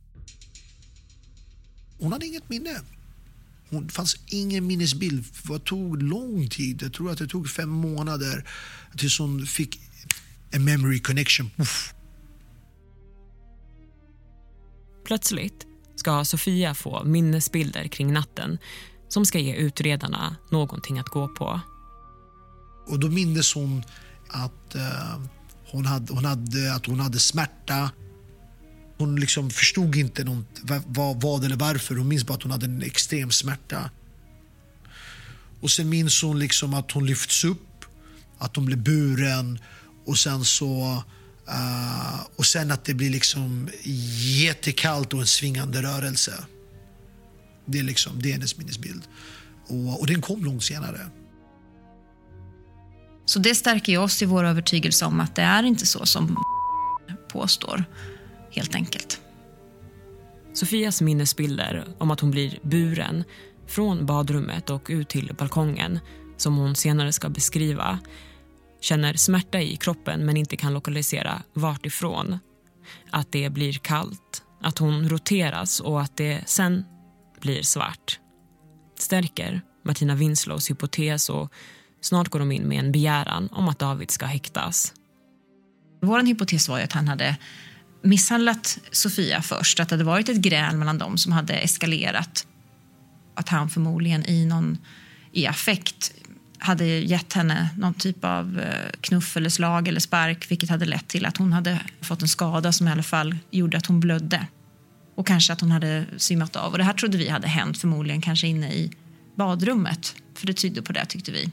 Hon hade inget minne. Det fanns ingen minnesbild. Det tog lång tid. Jag tror att det tog fem månader tills hon fick en memory connection. Uff. Plötsligt ska Sofia få minnesbilder kring natten som ska ge utredarna någonting att gå på. Och då minns hon att, uh, hon, hade, hon hade, att hon hade smärta. Hon liksom förstod inte något, vad, vad eller varför. Hon minns bara att hon hade en extrem smärta. Och sen minns hon liksom att hon lyfts upp, att hon blev buren och sen så uh, och sen att det blir liksom jättekallt och en svingande rörelse. Det är liksom det är hennes minnesbild. Och, och den kom långt senare. Så det stärker ju oss i vår övertygelse om att det är inte så som påstår, helt enkelt. Sofias minnesbilder om att hon blir buren från badrummet och ut till balkongen, som hon senare ska beskriva, känner smärta i kroppen men inte kan lokalisera vart ifrån. Att det blir kallt, att hon roteras och att det sen blir svart. Stärker Martina Winslows hypotes och snart går de in med en begäran om att David ska häktas. Vår hypotes var ju att han hade misshandlat Sofia först. Att det hade varit ett gräl mellan dem som hade eskalerat. Att han förmodligen i någon i affekt hade gett henne någon typ av knuff eller slag eller spark, vilket hade lett till att hon hade fått en skada som i alla fall gjorde att hon blödde. Och kanske att hon hade svimmat av. Och det här trodde vi hade hänt förmodligen kanske inne i badrummet. För det tydde på det, tyckte vi.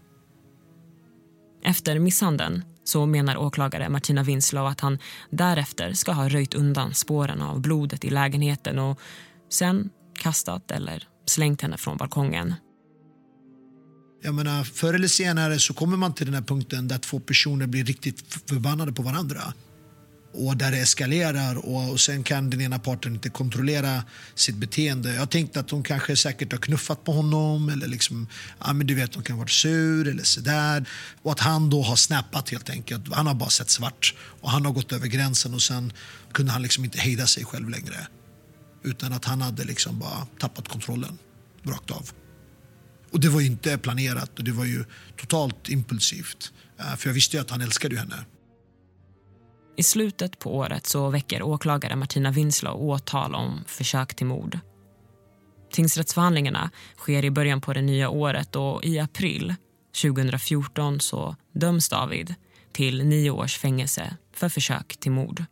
Efter misshandeln så menar åklagare Martina Winslow att han därefter ska ha röjt undan spåren av blodet i lägenheten och sen kastat eller slängt henne från balkongen. Jag menar, förr eller senare så kommer man till den här punkten där två personer blir riktigt förbannade på varandra. Och där det eskalerar och, och sen kan den ena parten inte kontrollera sitt beteende. Jag tänkte att hon kanske säkert har knuffat på honom eller liksom, ja men du vet, hon kan ha varit sur eller sådär. Och att han då har snappat helt enkelt. Han har bara sett svart och han har gått över gränsen och sen kunde han liksom inte hejda sig själv längre. Utan att han hade liksom bara tappat kontrollen rakt av. Och det var ju inte planerat och det var ju totalt impulsivt. För jag visste ju att han älskade henne. I slutet på året så väcker åklagare Martina Winslow åtal om försök till mord. Tingsrättsförhandlingarna sker i början på det nya året och i april tjugohundrafjorton så döms David till nio års fängelse för försök till mord.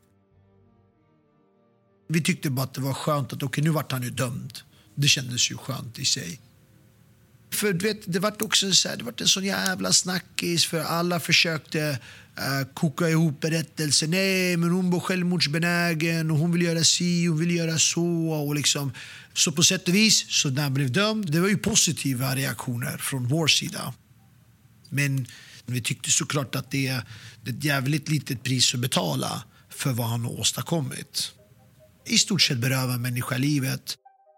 Vi tyckte bara att det var skönt att okej, nu vart han ju dömd. Det kändes ju skönt i sig. För du vet, det var också så här, det var en sån jävla snackis för alla försökte uh, koka ihop berättelser. Nej, men hon var självmordsbenägen och hon vill göra si, hon vill göra så och liksom så på sätt och vis så när han blev dömd, det var ju positiva reaktioner från vår sida. Men vi tyckte såklart att det är ett jävligt litet pris att betala för vad han har åstadkommit. I stort sett beröva människa livet.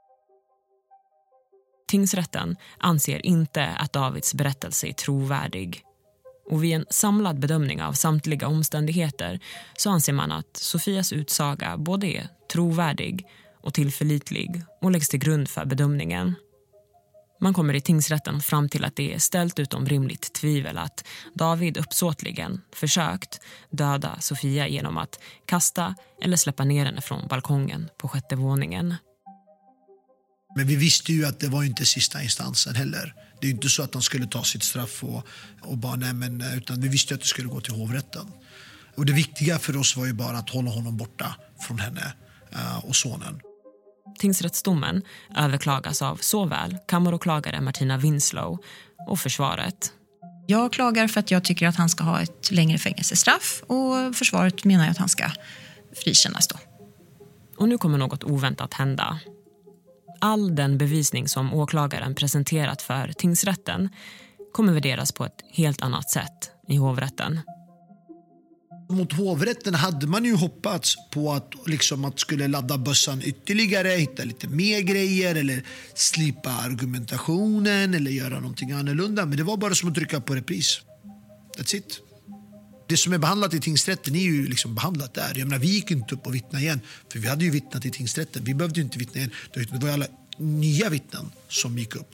Tingsrätten anser inte att Davids berättelse är trovärdig. Och vid en samlad bedömning av samtliga omständigheter så anser man att Sofias utsaga både är trovärdig och tillförlitlig och läggs till grund för bedömningen. Man kommer i tingsrätten fram till att det är ställt utom rimligt tvivel att David uppsåtligen försökt döda Sofia genom att kasta eller släppa ner henne från balkongen på sjätte våningen. Men vi visste ju att det var inte sista instansen heller. Det är inte så att han skulle ta sitt straff och, och bara nej, men, utan vi visste att det skulle gå till hovrätten. Och det viktiga för oss var ju bara att hålla honom borta från henne uh, och sonen. Tingsrättsdomen överklagas av såväl kammaråklagare Martina Winslow och försvaret. Jag klagar för att jag tycker att han ska ha ett längre fängelsestraff och försvaret menar att han ska frikännas då. Och nu kommer något oväntat hända. All den bevisning som åklagaren presenterat för tingsrätten kommer värderas på ett helt annat sätt i hovrätten. Mot hovrätten hade man ju hoppats på att, liksom, att skulle ladda bössan ytterligare, hitta lite mer grejer eller slipa argumentationen eller göra någonting annorlunda. Men det var bara som att trycka på repris. That's it. Det som är behandlat i tingsrätten är ju liksom behandlat där. Jag menar, vi gick inte upp och vittna igen. För vi hade ju vittnat i tingsrätten. Vi behövde ju inte vittna igen. Det var ju alla nya vittnen som gick upp.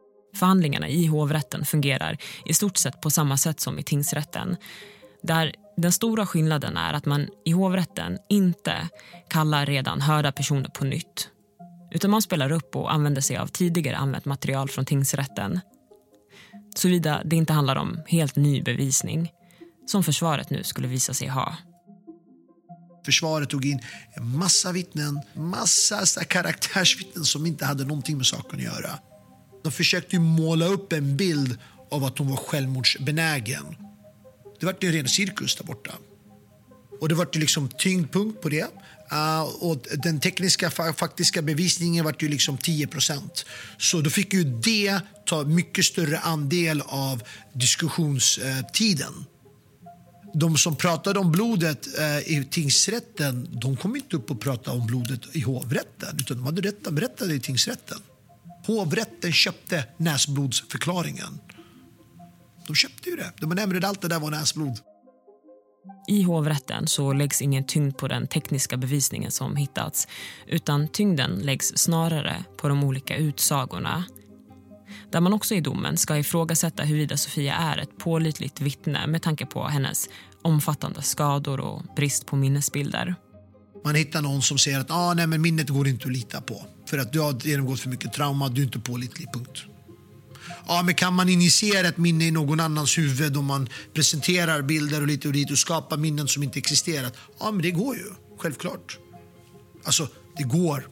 Förhandlingarna i hovrätten fungerar i stort sett på samma sätt som i tingsrätten. Där Den stora skillnaden är att man i hovrätten inte kallar redan hörda personer på nytt. Utan man spelar upp och använder sig av tidigare använt material från tingsrätten. Såvida det inte handlar om helt ny bevisning som försvaret nu skulle visa sig ha. Försvaret tog in en massa vittnen, massa karaktärsvittnen som inte hade någonting med saken att göra. De försökte ju måla upp en bild av att hon var självmordsbenägen. Det var ju en ren cirkus där borta. Och det var ju liksom tyngdpunkt på det. Uh, och den tekniska faktiska bevisningen var ju liksom tio procent. Så då fick ju det ta mycket större andel av diskussionstiden. De som pratade om blodet uh, i tingsrätten, de kom inte upp och pratade om blodet i hovrätten, utan de hade rätt berättade i tingsrätten. Hovrätten köpte näsblodsförklaringen. De köpte ju det. De nämnde allt det där var näsblod. I hovrätten så läggs ingen tyngd på den tekniska bevisningen som hittats, utan tyngden läggs snarare på de olika utsagorna. Där man också i domen ska ifrågasätta huruvida Sofia är ett pålitligt vittne med tanke på hennes omfattande skador och brist på minnesbilder. Man hittar någon som säger att ah, nej, men minnet går inte att lita på. För att du har genomgått för mycket trauma, du är inte pålitlig, punkt. Ja, men kan man initiera ett minne i någon annans huvud om man presenterar bilder och lite och dit och skapar minnen som inte existerat? Ja, men det går ju, självklart. Alltså, det går.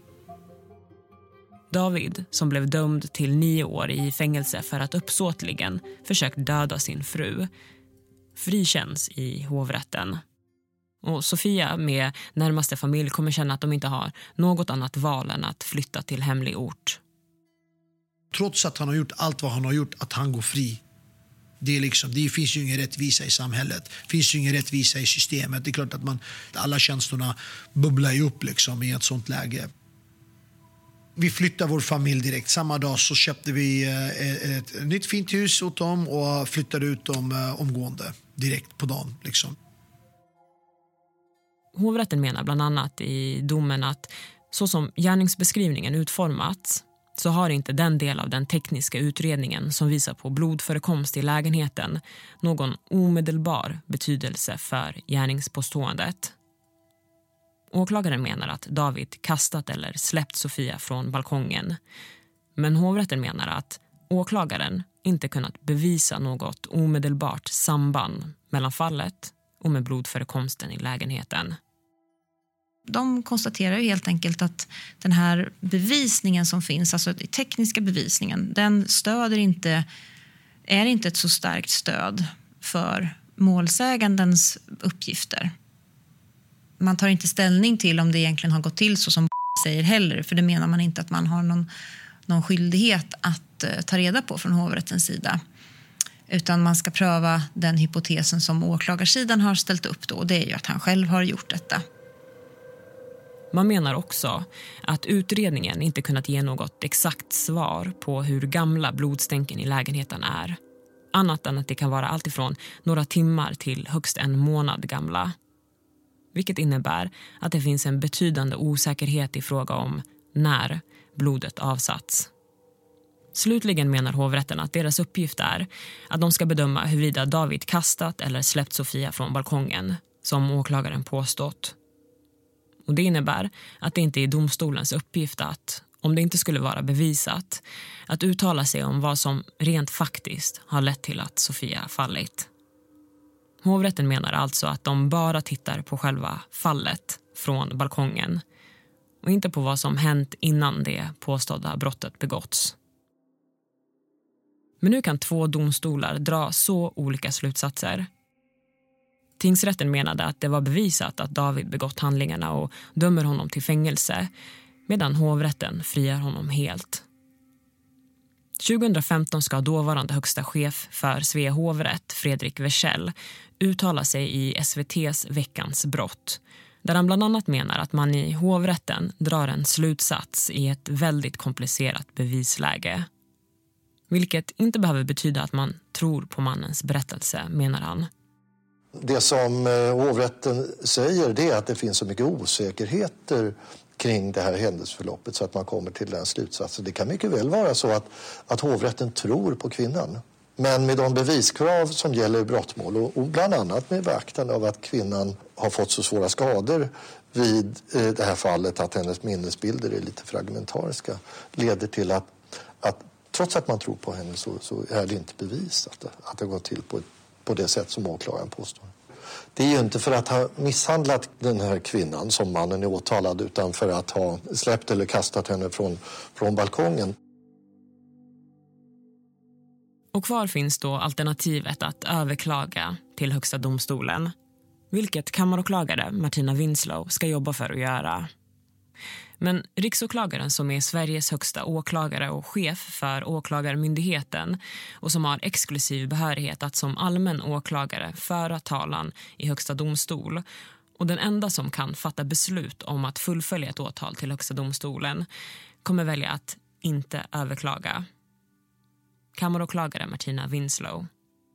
David, som blev dömd till nio år i fängelse för att uppsåtligen försökt döda sin fru, frikänns i hovrätten. Och Sofia med närmaste familj kommer känna att de inte har något annat val än att flytta till hemlig ort. Trots att han har gjort allt vad han har gjort, att han går fri. Det, är liksom, det finns ju ingen rättvisa i samhället. Det finns ju ingen rättvisa i systemet. Det är klart att man, alla känslorna bubblar ju upp liksom i ett sånt läge. Vi flyttade vår familj direkt. Samma dag så köpte vi ett, ett nytt fint hus åt dem och flyttade ut dem omgående. Direkt på dagen liksom. Hovrätten menar bland annat i domen att så som gärningsbeskrivningen utformats så har inte den del av den tekniska utredningen som visar på blodförekomst i lägenheten någon omedelbar betydelse för gärningspåståendet. Åklagaren menar att David kastat eller släppt Sofia från balkongen. Men hovrätten menar att åklagaren inte kunnat bevisa något omedelbart samband mellan fallet och med blodförekomsten i lägenheten. De konstaterar ju helt enkelt att den här bevisningen som finns, alltså den tekniska bevisningen, den stöder inte, är inte ett så starkt stöd för målsägandens uppgifter. Man tar inte ställning till om det egentligen har gått till så som säger heller, för det menar man inte att man har någon, någon skyldighet att uh, ta reda på från hovrättens sida. Utan man ska pröva den hypotesen som åklagarsidan har ställt upp då, och det är ju att han själv har gjort detta. Man menar också att utredningen inte kunnat ge något exakt svar på hur gamla blodstänken i lägenheten är. Annat än att det kan vara allt ifrån några timmar till högst en månad gamla. Vilket innebär att det finns en betydande osäkerhet i fråga om när blodet avsatts. Slutligen menar hovrätten att deras uppgift är att de ska bedöma huruvida David kastat eller släppt Sofia från balkongen, som åklagaren påstått. Och det innebär att det inte är domstolens uppgift att, om det inte skulle vara bevisat, att uttala sig om vad som rent faktiskt har lett till att Sofia fallit. Hovrätten menar alltså att de bara tittar på själva fallet från balkongen och inte på vad som hänt innan det påstådda brottet begåtts. Men nu kan två domstolar dra så olika slutsatser. Tingsrätten menade att det var bevisat att David begått handlingarna och dömer honom till fängelse, medan hovrätten friar honom helt. tjugohundrafemton ska dåvarande högsta chef för Svea hovrätt, Fredrik Wersäll, uttala sig i S V T:s Veckans brott, där han bland annat menar att man i hovrätten drar en slutsats i ett väldigt komplicerat bevisläge. Vilket inte behöver betyda att man tror på mannens berättelse, menar han. Det som hovrätten säger, det är att det finns så mycket osäkerheter kring det här händelseförloppet så att man kommer till den slutsatsen. Det kan mycket väl vara så att, att hovrätten tror på kvinnan. Men med de beviskrav som gäller i brottmål och bland annat med beaktande av att kvinnan har fått så svåra skador vid det här fallet att hennes minnesbilder är lite fragmentariska, leder till att, att trots att man tror på henne så, så är det inte bevisat att det går till på, på det sätt som åklagaren påstår. Det är ju inte för att ha misshandlat den här kvinnan som mannen är åtalad, utan för att ha släppt eller kastat henne från, från balkongen. Och kvar finns då alternativet att överklaga till Högsta domstolen, vilket kammaråklagare Martina Winslow ska jobba för att göra. Men riksåklagaren, som är Sveriges högsta åklagare och chef för åklagarmyndigheten och som har exklusiv behörighet att som allmän åklagare föra talan i Högsta domstol och den enda som kan fatta beslut om att fullfölja ett åtal till Högsta domstolen, kommer välja att inte överklaga. Kammaråklagare Martina Winslow.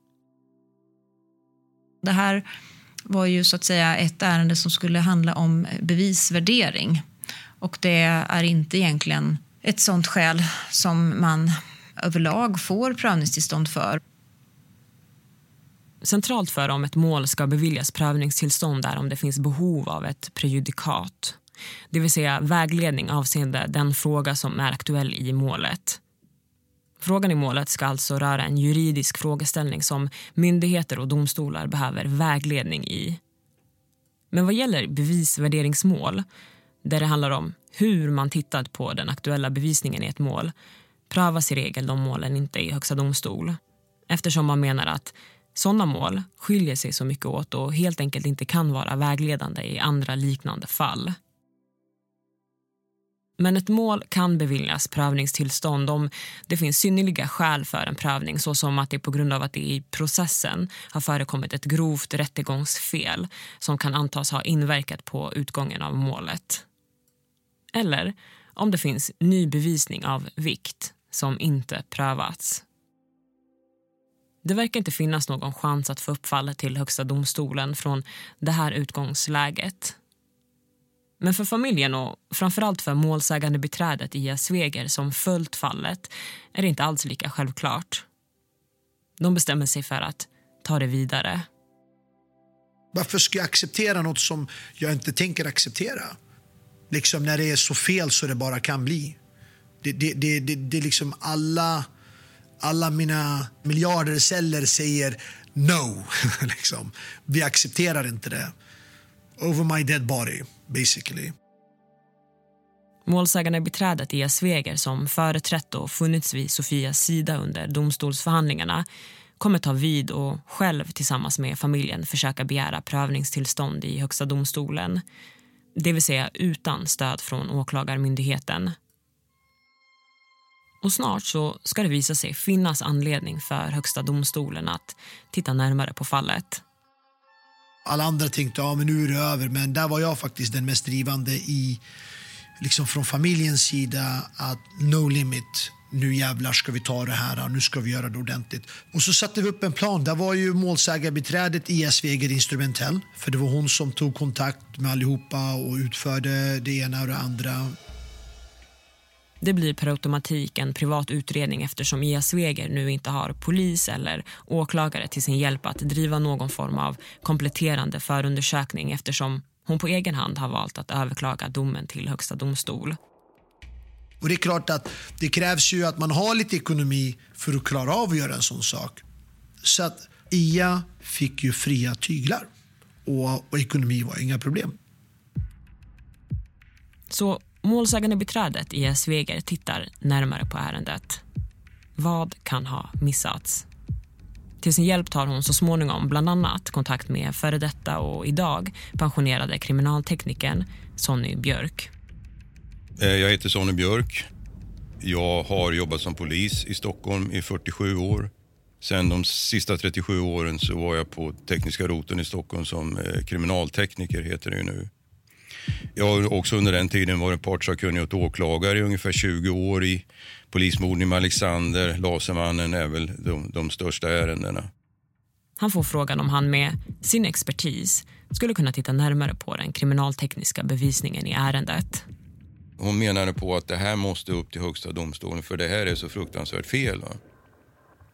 Det här var ju så att säga ett ärende som skulle handla om bevisvärdering. Och det är inte egentligen ett sånt skäl som man överlag får prövningstillstånd för. Centralt för om ett mål ska beviljas prövningstillstånd är om det finns behov av ett prejudikat. Det vill säga vägledning avseende den fråga som är aktuell i målet. Frågan i målet ska alltså röra en juridisk frågeställning som myndigheter och domstolar behöver vägledning i. Men vad gäller bevisvärderingsmål, där det handlar om hur man tittat på den aktuella bevisningen i ett mål, prövas i regel de målen inte i Högsta domstol. Eftersom man menar att sådana mål skiljer sig så mycket åt och helt enkelt inte kan vara vägledande i andra liknande fall. Men ett mål kan beviljas prövningstillstånd om det finns synnerliga skäl för en prövning, såsom att det på grund av att det i processen har förekommit ett grovt rättegångsfel som kan antas ha inverkat på utgången av målet. Eller om det finns ny bevisning av vikt som inte prövats. Det verkar inte finnas någon chans att få upp fallet till Högsta domstolen från det här utgångsläget. Men för familjen och framförallt för målsägande beträdet Ia Sveger som följt fallet är det inte alls lika självklart. De bestämmer sig för att ta det vidare. Varför ska jag acceptera något som jag inte tänker acceptera? Liksom när det är så fel så det bara kan bli. Det, det, det, det, det är liksom alla, alla mina miljarder celler säger no. liksom. Vi accepterar inte det. Over my dead body, basically. Målsägande beträdet Ia Sveger som företrätt och funnits vid Sofias sida under domstolsförhandlingarna kommer ta vid och själv tillsammans med familjen försöka begära prövningstillstånd i Högsta domstolen. Det vill säga utan stöd från åklagarmyndigheten. Och snart så ska det visa sig finnas anledning för Högsta domstolen att titta närmare på fallet. Alla andra tänkte, ja men nu är det över. Men där var jag faktiskt den mest drivande i, liksom från familjens sida, att no limit. Nu jävlar ska vi ta det här, nu ska vi göra det ordentligt. Och så satte vi upp en plan. Där var ju målsägarbiträdet Ia Sveger instrumentell. För det var hon som tog kontakt med allihopa och utförde det ena och det andra. Det blir per automatik en privat utredning eftersom Ia Sveger nu inte har polis eller åklagare till sin hjälp att driva någon form av kompletterande förundersökning eftersom hon på egen hand har valt att överklaga domen till Högsta domstol. Och det är klart att det krävs ju att man har lite ekonomi för att klara av att göra en sån sak. Så att Ia fick ju fria tyglar och, och ekonomi var inga problem. Så målsägande beträdet Ia Sveger tittar närmare på ärendet. Vad kan ha missats? Till sin hjälp tar hon så småningom bland annat kontakt med före detta och idag pensionerade kriminalteknikern Sonny Björk. Jag heter Sonny Björk. Jag har jobbat som polis i Stockholm i fyrtiosju år. Sen de sista trettiosju åren så var jag på tekniska roten i Stockholm som kriminaltekniker heter det ju nu. Jag har också under den tiden varit partssakkunnig åt åklagare i ungefär tjugo år i polismorden med Alexander, Lasermannen är väl de, de största ärendena. Han får frågan om han med sin expertis skulle kunna titta närmare på den kriminaltekniska bevisningen i ärendet. Hon menade på att det här måste upp till Högsta domstolen för det här är så fruktansvärt fel. Va?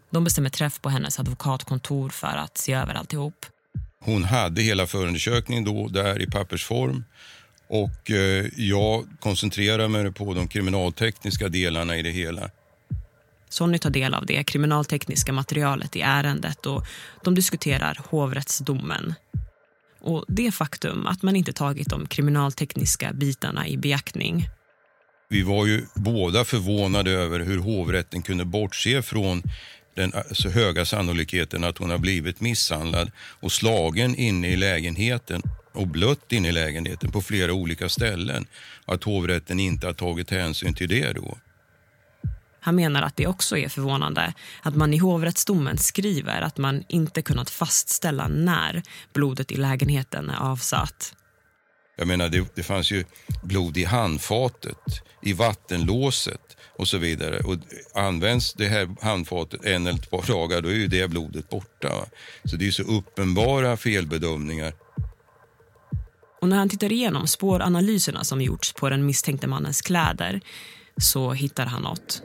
De bestämmer träff på hennes advokatkontor för att se över alltihop. Hon hade hela förundersökningen då där i pappersform. Och eh, jag koncentrerar mig på de kriminaltekniska delarna i det hela. Sonny tar del av det kriminaltekniska materialet i ärendet och de diskuterar hovrättsdomen. Och det faktum att man inte tagit de kriminaltekniska bitarna i beaktning. Vi var ju båda förvånade över hur hovrätten kunde bortse från den så höga sannolikheten att hon har blivit misshandlad och slagen inne i lägenheten och blött inne i lägenheten på flera olika ställen. Att hovrätten inte har tagit hänsyn till det då. Han menar att det också är förvånande att man i hovrättsdomen skriver att man inte kunnat fastställa när blodet i lägenheten är avsatt. Jag menar, det, det fanns ju blod i handfatet, i vattenlåset och så vidare. Och används det här handfatet en eller ett par dagar, då är ju det blodet borta. Va? Så det är så uppenbara felbedömningar. Och när han tittar igenom spåranalyserna som gjorts på den misstänkte mannens kläder så hittar han något.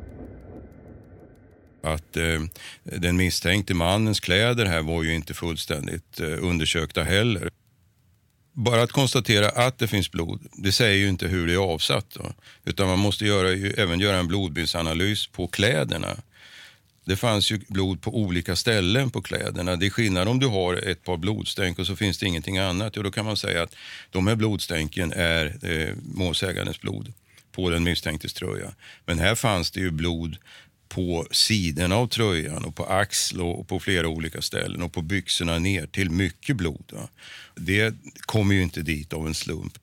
Att eh, den misstänkte mannens kläder här var ju inte fullständigt eh, undersökta heller. Bara att konstatera att det finns blod, det säger ju inte hur det är avsatt då. Utan man måste göra, ju, även göra en blodbildsanalys på kläderna. Det fanns ju blod på olika ställen på kläderna. Det är skillnad om du har ett par blodstänk och så finns det ingenting annat. Och då kan man säga att de här blodstänken är eh, målsägandens blod på den misstänktes tröja. Men här fanns det ju blod på sidan av tröjan och på axel och på flera olika ställen och på byxorna ner till mycket blod. Va? Det kommer ju inte dit av en slump.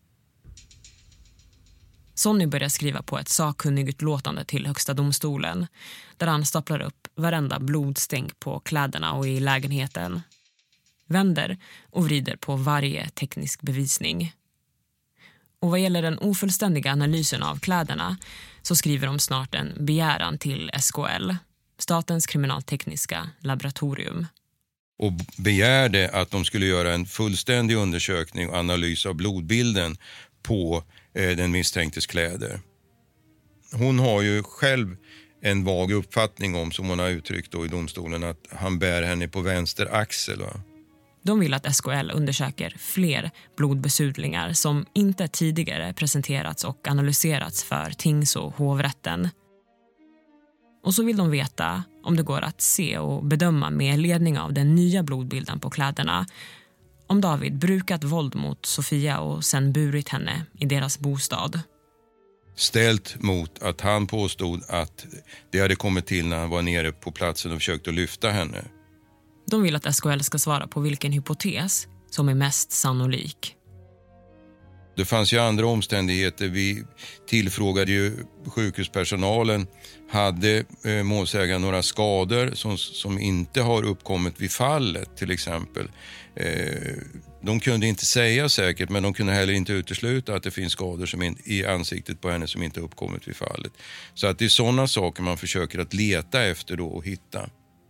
Sonny börjar skriva på ett sakkunnigutlåtande till Högsta domstolen där han staplar upp varenda blodstänk på kläderna och i lägenheten. Vänder och vrider på varje teknisk bevisning. Och vad gäller den ofullständiga analysen av kläderna så skriver de snart en begäran till S K L, Statens kriminaltekniska laboratorium. Och begärde att de skulle göra en fullständig undersökning och analys av blodbilden på eh, den misstänktes kläder. Hon har ju själv en vag uppfattning om, som hon har uttryckt då i domstolen, att han bär henne på vänster axel. Va? De vill att S K L undersöker fler blodbesudlingar som inte tidigare presenterats och analyserats för tings- och hovrätten. Och så vill de veta om det går att se och bedöma med ledning av den nya blodbilden på kläderna om David brukat våld mot Sofia och sen burit henne i deras bostad. Ställt mot att han påstod att det hade kommit till när han var nere på platsen och försökte lyfta henne. De vill att S K L ska svara på vilken hypotes som är mest sannolik. Det fanns ju andra omständigheter. Vi tillfrågade ju sjukhuspersonalen. Hade eh, målsägaren några skador som, som inte har uppkommit vid fallet till exempel? Eh, de kunde inte säga säkert, men de kunde heller inte utesluta att det finns skador som in, i ansiktet på henne som inte uppkommit vid fallet. Så att det är sådana saker man försöker att leta efter då och hitta.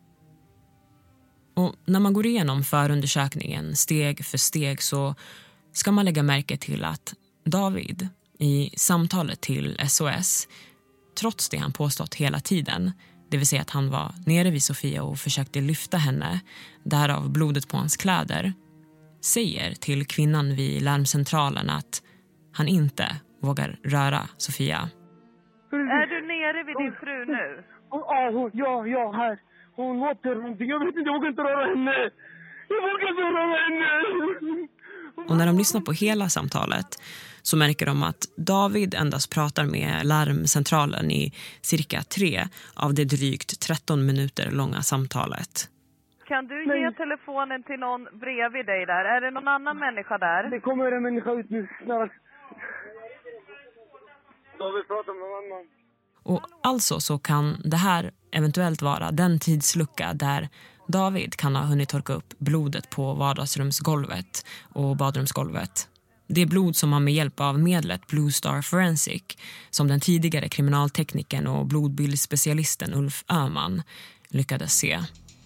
Och när man går igenom förundersökningen steg för steg så ska man lägga märke till att David i samtalet till S O S, trots det han påstått hela tiden, det vill säga att han var nere vid Sofia och försökte lyfta henne, därav blodet på hans kläder, säger till kvinnan vid larmcentralen att han inte vågar röra Sofia. Är du nere vid din fru nu? Ja, hon, ja, ja, här. Hon låter någonting. Jag vet inte, jag vågar inte röra henne. Jag vågar inte röra henne. Och när de lyssnar på hela samtalet så märker de att David endast pratar med larmcentralen i cirka tre av det drygt tretton minuter långa samtalet. Kan du ge Nej. telefonen till någon bredvid dig där? Är det någon annan människa där? Det kommer en människa ut nu snart. David pratar med mamma. Och alltså så kan det här eventuellt vara den tidslucka där David kan ha hunnit torka upp blodet på vardagsrumsgolvet och badrumsgolvet. Det är blod som han med hjälp av medlet Blue Star Forensic, som den tidigare kriminalteknikern och blodbildsspecialisten Ulf Öhman lyckades se.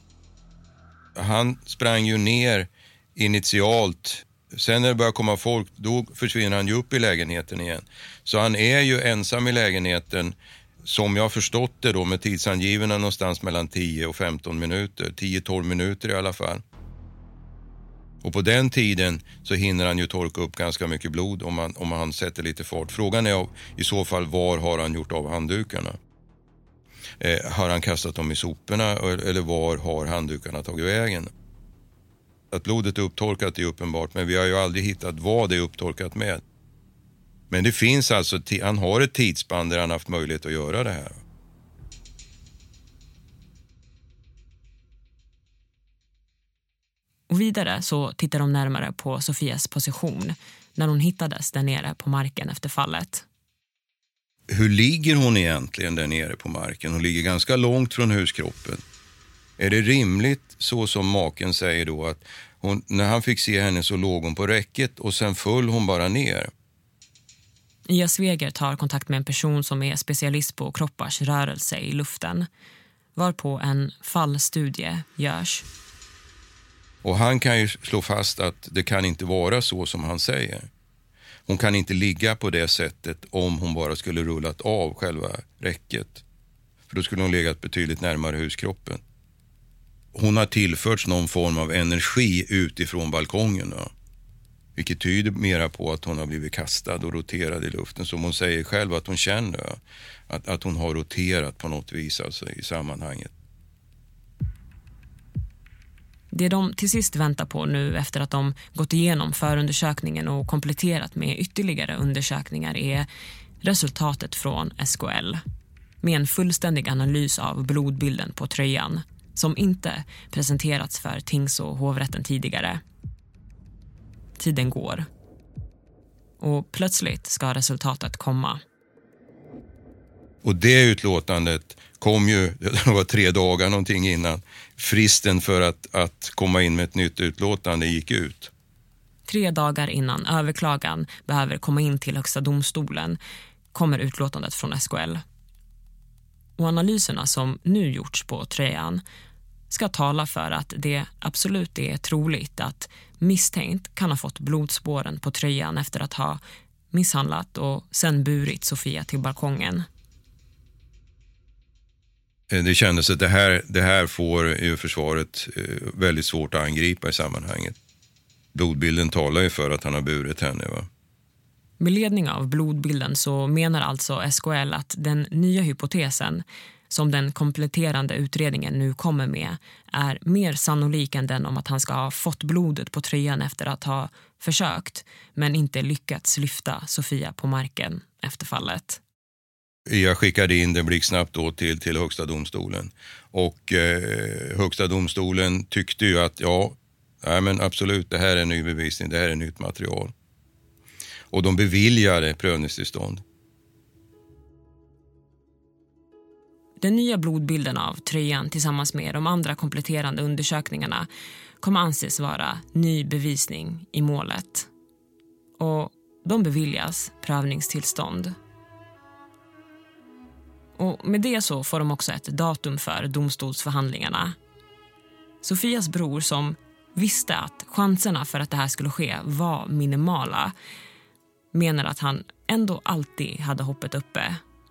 Han sprang ju ner initialt. Sen när det börjar komma folk, då försvinner han ju upp i lägenheten igen. Så han är ju ensam i lägenheten som jag har förstått det då med tidsangivarna någonstans mellan tio och femton minuter. tio till tolv minuter i alla fall. Och på den tiden så hinner han ju torka upp ganska mycket blod om han, om han sätter lite fart. Frågan är i så fall var har han gjort av handdukarna? Eh, har han kastat dem i soporna eller var har handdukarna tagit vägen? Att blodet är upptorkat är uppenbart, men vi har ju aldrig hittat vad det är upptorkat med. Men det finns alltså, han har ett tidsspann där han haft möjlighet att göra det här. Och vidare så tittar de närmare på Sofias position när hon hittades där nere på marken efter fallet. Hur ligger hon egentligen där nere på marken? Hon ligger ganska långt från huskroppen. Är det rimligt så som maken säger då att hon, när han fick se henne så låg hon på räcket och sen föll hon bara ner? Ia Sveger tar kontakt med en person som är specialist på kroppars rörelse i luften, varpå en fallstudie görs. Och han kan ju slå fast att det kan inte vara så som han säger. Hon kan inte ligga på det sättet om hon bara skulle rullat av själva räcket. För då skulle hon legat betydligt närmare huskroppen. Hon har tillförts någon form av energi utifrån balkongen. Va? Vilket tyder mera på att hon har blivit kastad och roterad i luften. Som hon säger själv att hon känner va? att, att hon har roterat på något vis alltså, i sammanhanget. Det de till sist väntar på nu efter att de gått igenom förundersökningen och kompletterat med ytterligare undersökningar är resultatet från S K L. Med en fullständig analys av blodbilden på tröjan som inte presenterats för tings- och hovrätten tidigare. Tiden går. Och plötsligt ska resultatet komma. Och det utlåtandet kom ju, det var tre dagar någonting innan fristen för att, att komma in med ett nytt utlåtande gick ut. Tre dagar innan överklagan behöver komma in till Högsta domstolen kommer utlåtandet från S K L. Och analyserna som nu gjorts på tröjan ska tala för att det absolut är troligt att misstänkt kan ha fått blodspåren på tröjan efter att ha misshandlat och sen burit Sofia till balkongen. Det kändes att det här, det här får ju försvaret väldigt svårt att angripa i sammanhanget. Blodbilden talar ju för att han har burit henne va? Med ledning av blodbilden så menar alltså S K L att den nya hypotesen som den kompletterande utredningen nu kommer med är mer sannolik än den om att han ska ha fått blodet på tröjan efter att ha försökt men inte lyckats lyfta Sofia på marken efter fallet. Jag skickade in det blixtsnabbt då till, till Högsta domstolen och eh, Högsta domstolen tyckte ju att ja, nej men absolut det här är ny bevisning, det här är nytt material. Och de beviljade prövningstillstånd. Den nya blodbilden av tröjan tillsammans med de andra kompletterande undersökningarna kommer anses vara ny bevisning i målet. Och de beviljas prövningstillstånd. Och med det så får de också ett datum för domstolsförhandlingarna. Sofias bror som visste att chanserna för att det här skulle ske var minimala menar att han ändå alltid hade hoppet uppe.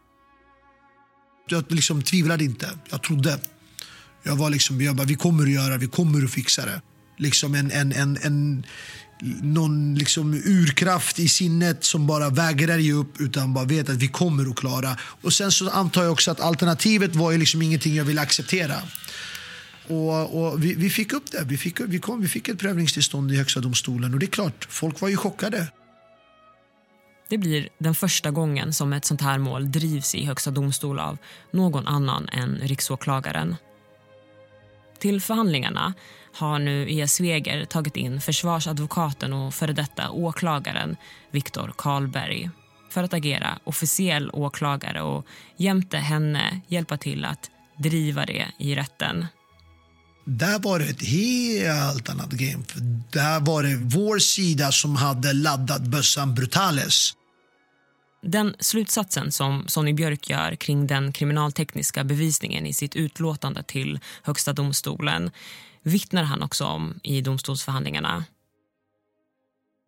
Jag liksom tvivlade inte. Jag trodde. Jag var liksom, jag bara, vi kommer att göra, vi kommer att fixa det. Liksom en, en, en, en någon liksom urkraft i sinnet som bara vägrar ge upp utan bara vet att vi kommer att klara. Och sen så antar jag också att alternativet var ju liksom ingenting jag ville acceptera. Och, och vi, vi fick upp det. Vi fick, vi, kom, vi fick ett prövningstillstånd i Högsta domstolen och det är klart, folk var ju chockade. Det blir den första gången som ett sånt här mål drivs i Högsta domstol av någon annan än riksåklagaren. Till förhandlingarna har nu Ia Sveger tagit in försvarsadvokaten och före detta åklagaren Viktor Karlberg för att agera officiell åklagare och jämte henne hjälpa till att driva det i rätten. Där var det ett helt annat game. Där var det vår sida som hade laddat bössan brutales. Den slutsatsen som Sonny Björk gör kring den kriminaltekniska bevisningen i sitt utlåtande till Högsta domstolen vittnar han också om i domstolsförhandlingarna.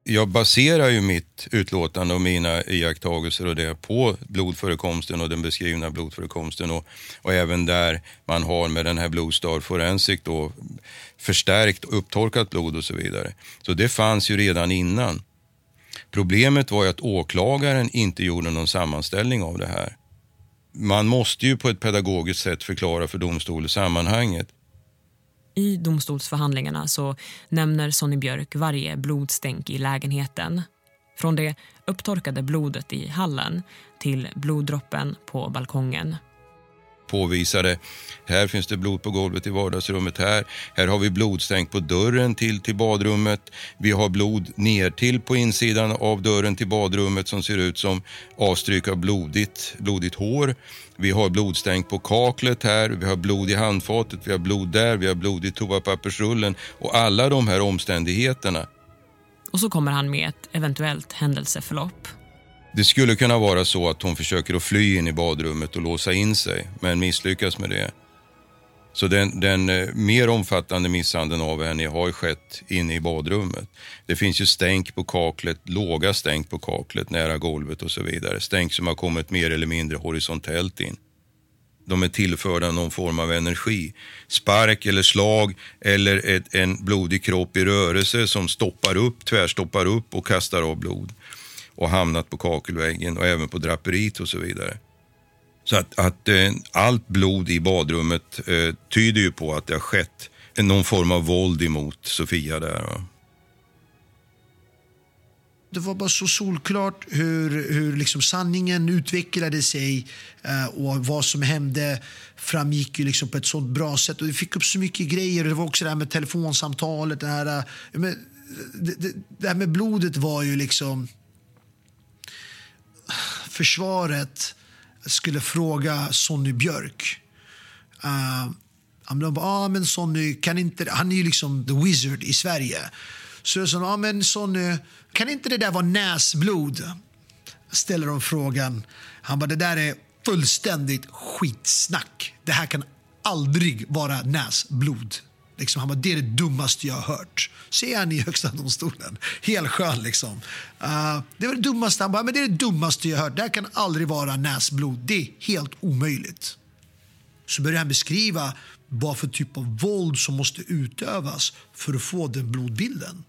Jag baserar ju mitt utlåtande och mina iakttagelser och det på blodförekomsten och den beskrivna blodförekomsten och, och även där man har med den här Bluestar Forensic då förstärkt upptorkat blod och så vidare. Så det fanns ju redan innan. Problemet var ju att åklagaren inte gjorde någon sammanställning av det här. Man måste ju på ett pedagogiskt sätt förklara för domstolen sammanhanget. I domstolsförhandlingarna så nämner Sonny Björk varje blodstänk i lägenheten. Från det upptorkade blodet i hallen till bloddroppen på balkongen. Påvisade, här finns det blod på golvet i vardagsrummet här. Här har vi blodstänk på dörren till, till badrummet. Vi har blod ner till på insidan av dörren till badrummet som ser ut som avstryk av blodigt, blodigt hår. Vi har blodstänk på kaklet här, vi har blod i handfatet, vi har blod där, vi har blod i toapappersrullen och alla de här omständigheterna. Och så kommer han med ett eventuellt händelseförlopp. Det skulle kunna vara så att hon försöker att fly in i badrummet och låsa in sig, men misslyckas med det. Så den, den eh, mer omfattande misshandeln av henne har skett inne i badrummet. Det finns ju stänk på kaklet, låga stänk på kaklet nära golvet och så vidare. Stänk som har kommit mer eller mindre horisontellt in. De är tillförda någon form av energi. Spark eller slag eller ett, en blodig kropp i rörelse som stoppar upp, tvärstoppar upp och kastar av blod. Och hamnat på kakelväggen och även på draperiet och så vidare. Så att, att eh, allt blod i badrummet eh, tyder ju på att det har skett någon form av våld emot Sofia där. Va? Det var bara så solklart hur, hur liksom sanningen utvecklade sig eh, och vad som hände framgick ju liksom på ett sånt bra sätt. Och vi fick upp så mycket grejer. Det var också det här med telefonsamtalet. Det här, men, det, det, det här med blodet var ju liksom... Försvaret skulle fråga Sonny Björk. Uh, han bara, ah, men Sonny, kan inte... Han är ju liksom the wizard i Sverige. Så jag sa, ah, men Sonny, kan inte det där vara näsblod? Ställer de frågan. Han bara, det där är fullständigt skitsnack. Det här kan aldrig vara näsblod. Liksom, han bara, det är det dummaste jag har hört. Ser han i högsta domstolen. Helt skön liksom. Uh, det var det dummaste. Han bara, men det är det dummaste jag har hört. Det här kan aldrig vara näsblod. Det är helt omöjligt. Så börjar han beskriva vad för typ av våld som måste utövas för att få den blodbilden.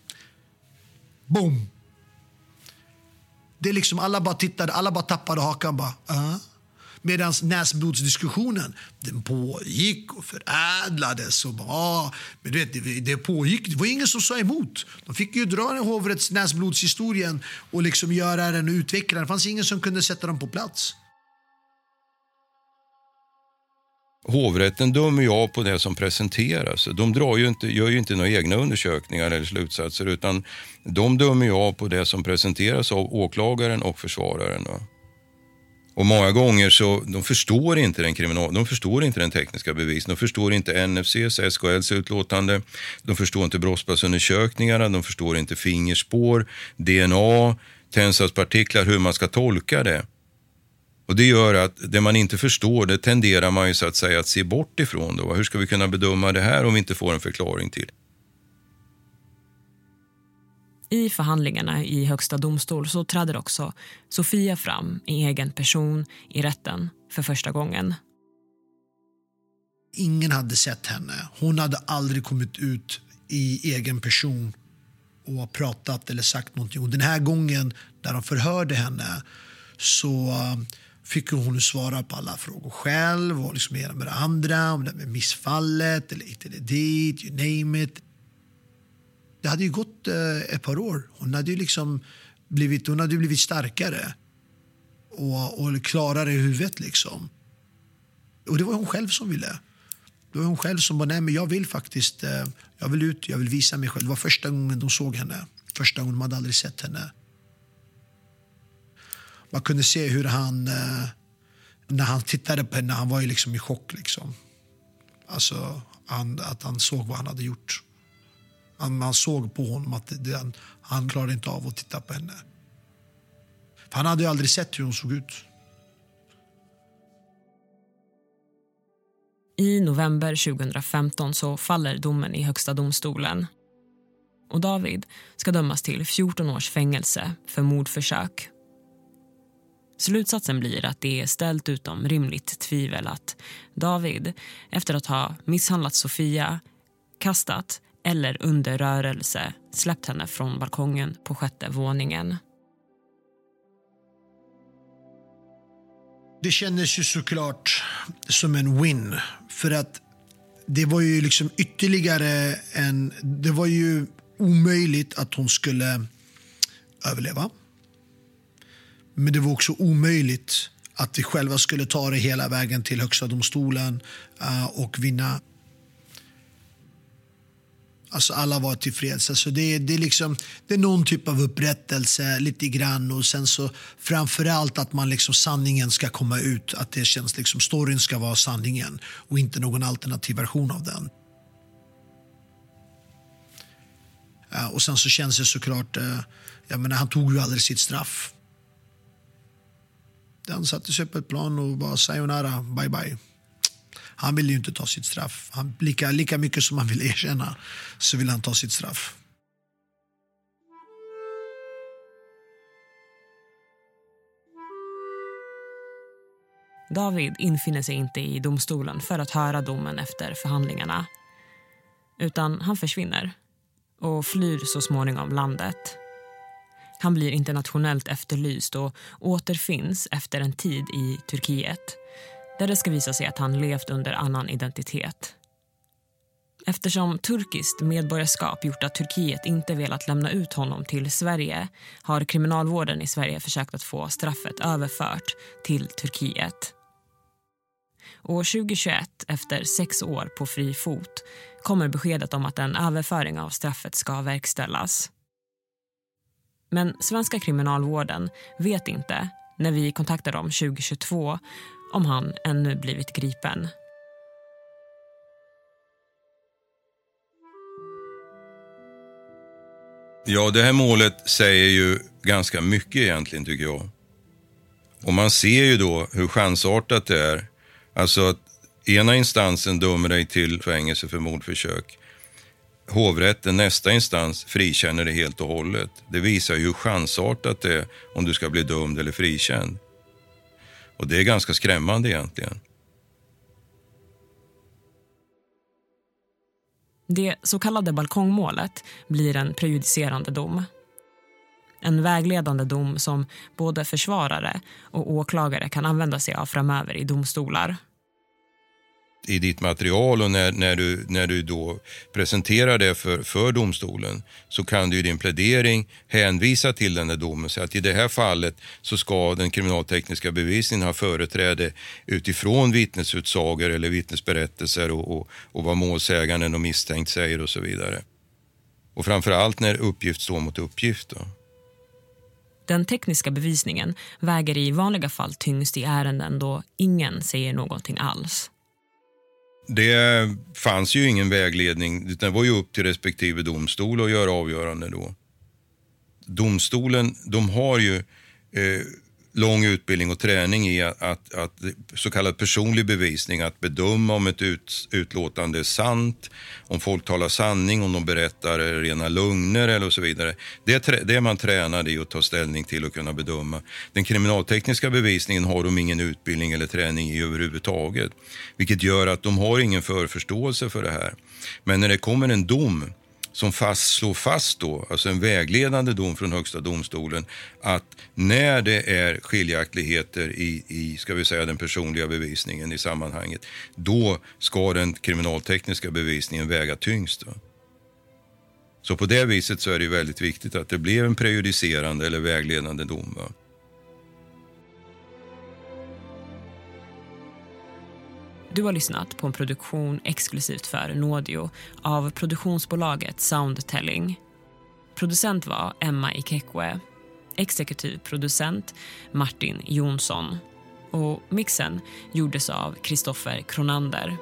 Boom! Det är liksom, alla bara tittade, alla bara tappade hakan. Bara, uh. Medan näsblodsdiskussionen, den pågick och förädlades. Och bara, men du vet, det, det pågick, det var ingen som sa emot. De fick ju dra den hovrätts näsblodshistorien och liksom göra den och utveckla den. Det fanns ingen som kunde sätta dem på plats. Hovrätten dömer ju av på det som presenteras. De drar ju inte, gör ju inte några egna undersökningar eller slutsatser, utan de dömer ju av på det som presenteras av åklagaren och försvararen. Va? Och många gånger så de förstår inte den kriminal, de förstår inte den tekniska bevisen, de förstår inte N F C:s, S K L:s utlåtande, de förstår inte brottsplatsundersökningarna, de förstår inte fingerspår, D N A, tändsatspartiklar, hur man ska tolka det. Och det gör att det man inte förstår, det tenderar man ju så att säga att se bort ifrån då. Hur ska vi kunna bedöma det här om vi inte får en förklaring till? I förhandlingarna i högsta domstol så trädde också Sofia fram i egen person i rätten för första gången. Ingen hade sett henne. Hon hade aldrig kommit ut i egen person och pratat eller sagt någonting. Och den här gången när de förhörde henne så fick hon svara på alla frågor själv och liksom med det andra, om det med missfallet eller inte det dit, you name it. Det hade ju gått eh, ett par år. Hon hade ju liksom blivit, hon hade blivit starkare och, och klarare i huvudet liksom. Och det var hon själv som ville. Det var hon själv som bara, nej men jag vill faktiskt, eh, jag vill ut, jag vill visa mig själv. Det var första gången de såg henne. Första gången de hade aldrig sett henne. Man kunde se hur han, eh, när han tittade på henne, han var ju liksom i chock liksom. Alltså han, att han såg vad han hade gjort. Han, man såg på honom att det, det, han, han klarade inte av att titta på henne. För han hade ju aldrig sett hur hon såg ut. I november tjugohundrafemton så faller domen i högsta domstolen. Och David ska dömas till fjorton års fängelse för mordförsök. Slutsatsen blir att det är ställt utom rimligt tvivel att David, efter att ha misshandlat Sofia, kastat eller under rörelse släppt henne från balkongen på sjätte våningen. Det kändes ju såklart som en win, för att det var ju liksom ytterligare en... Det var ju omöjligt att hon skulle överleva. Men det var också omöjligt att vi själva skulle ta det hela vägen till högsta domstolen uh, och vinna. Alltså alla var tillfreds. Alltså det, det, är liksom, det är någon typ av upprättelse lite grann, och sen så framförallt att man liksom sanningen ska komma ut, att det känns liksom storyn ska vara sanningen och inte någon alternativ version av den. Uh, och sen så känns det såklart, uh, jag menar, han tog ju aldrig sitt straff. Han satte sig på ett plan och bara sayonara, bye bye. Han ville ju inte ta sitt straff. Han, lika, lika mycket som han vill erkänna så vill han ta sitt straff. David infinner sig inte i domstolen för att höra domen efter förhandlingarna. Utan han försvinner och flyr så småningom landet. Han blir internationellt efterlyst och återfinns efter en tid i Turkiet, där det ska visa sig att han levt under annan identitet. Eftersom turkiskt medborgarskap gjort att Turkiet inte velat lämna ut honom till Sverige, har kriminalvården i Sverige försökt att få straffet överfört till Turkiet. År tjugohundratjugoett, efter sex år på fri fot, kommer beskedet om att en överföring av straffet ska verkställas. Men svenska kriminalvården vet inte, när vi kontaktar dem tjugohundratjugotvå, om han ännu blivit gripen. Ja, det här målet säger ju ganska mycket egentligen, tycker jag. Och man ser ju då hur chansartat det är. Alltså att ena instansen dömer dig till fängelse för mordförsök. Hovrätten, nästa instans, frikänner det helt och hållet. Det visar ju hur chansartat det är om du ska bli dömd eller frikänd. Och det är ganska skrämmande egentligen. Det så kallade balkongmålet blir en prejudicerande dom. En vägledande dom som både försvarare och åklagare kan använda sig av framöver i domstolar. I ditt material och när, när, du, när du då presenterar det för, för domstolen, så kan du i din plädering hänvisa till den här domen. Så att i det här fallet så ska den kriminaltekniska bevisningen ha företräde utifrån vittnesutsagor eller vittnesberättelser och, och, och vad målsäganden och misstänkt säger och så vidare. Och framförallt när uppgift står mot uppgift då. Den tekniska bevisningen väger i vanliga fall tyngst i ärenden då ingen säger någonting alls. Det fanns ju ingen vägledning, det var ju upp till respektive domstol att göra avgörande då. Domstolen, de har ju eh, lång utbildning och träning i att, att, att så kallad personlig bevisning, att bedöma om ett ut, utlåtande är sant, om folk talar sanning, om de berättar rena lögner eller och så vidare. Det är, det är man tränad i att ta ställning till och kunna bedöma. Den kriminaltekniska bevisningen har de ingen utbildning eller träning i överhuvudtaget, vilket gör att de har ingen förförståelse för det här. Men när det kommer en dom som fast slår fast då, alltså en vägledande dom från högsta domstolen, att när det är skiljaktigheter i, i ska vi säga den personliga bevisningen i sammanhanget, då ska den kriminaltekniska bevisningen väga tyngst då. Så på det viset så är det väldigt viktigt att det blir en prejudicerande eller vägledande dom va? Du har lyssnat på en produktion exklusivt för Nådio av produktionsbolaget Soundtelling. Producent var Emma Ikekwe, exekutiv producent Martin Jonsson och mixen gjordes av Kristoffer Kronander.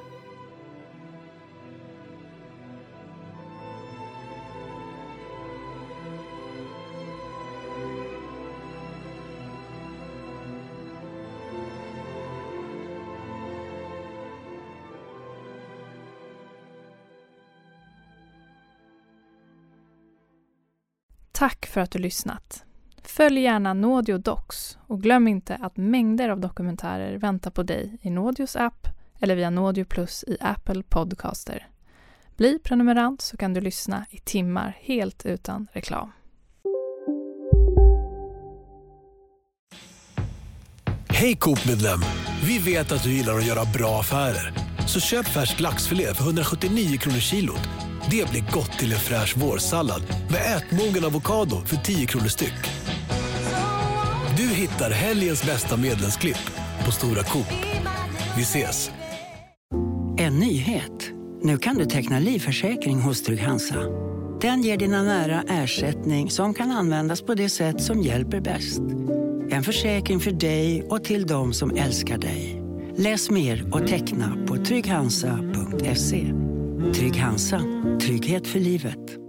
tack för att du lyssnat. Följ gärna Naudio Docs och glöm inte att mängder av dokumentärer väntar på dig i Naudios app eller via Naudio Plus i Apple Podcaster. Bli prenumerant så kan du lyssna i timmar helt utan reklam. Hej Coop-medlem! Vi vet att du gillar att göra bra affärer. Så köp färsk laxfilé för hundrasjuttionio kronor kilot. Det blir gott till en fräsch vårsallad med ätmogen avokado för tio kronor styck. Du hittar helgens bästa medlemsklipp på Stora Coop. Vi ses! En nyhet. Nu kan du teckna livförsäkring hos Trygg Hansa. Den ger dina nära ersättning som kan användas på det sätt som hjälper bäst. En försäkring för dig och till de som älskar dig. Läs mer och teckna på trygg hansa punkt se. Trygg Hansa. Trygghet för livet.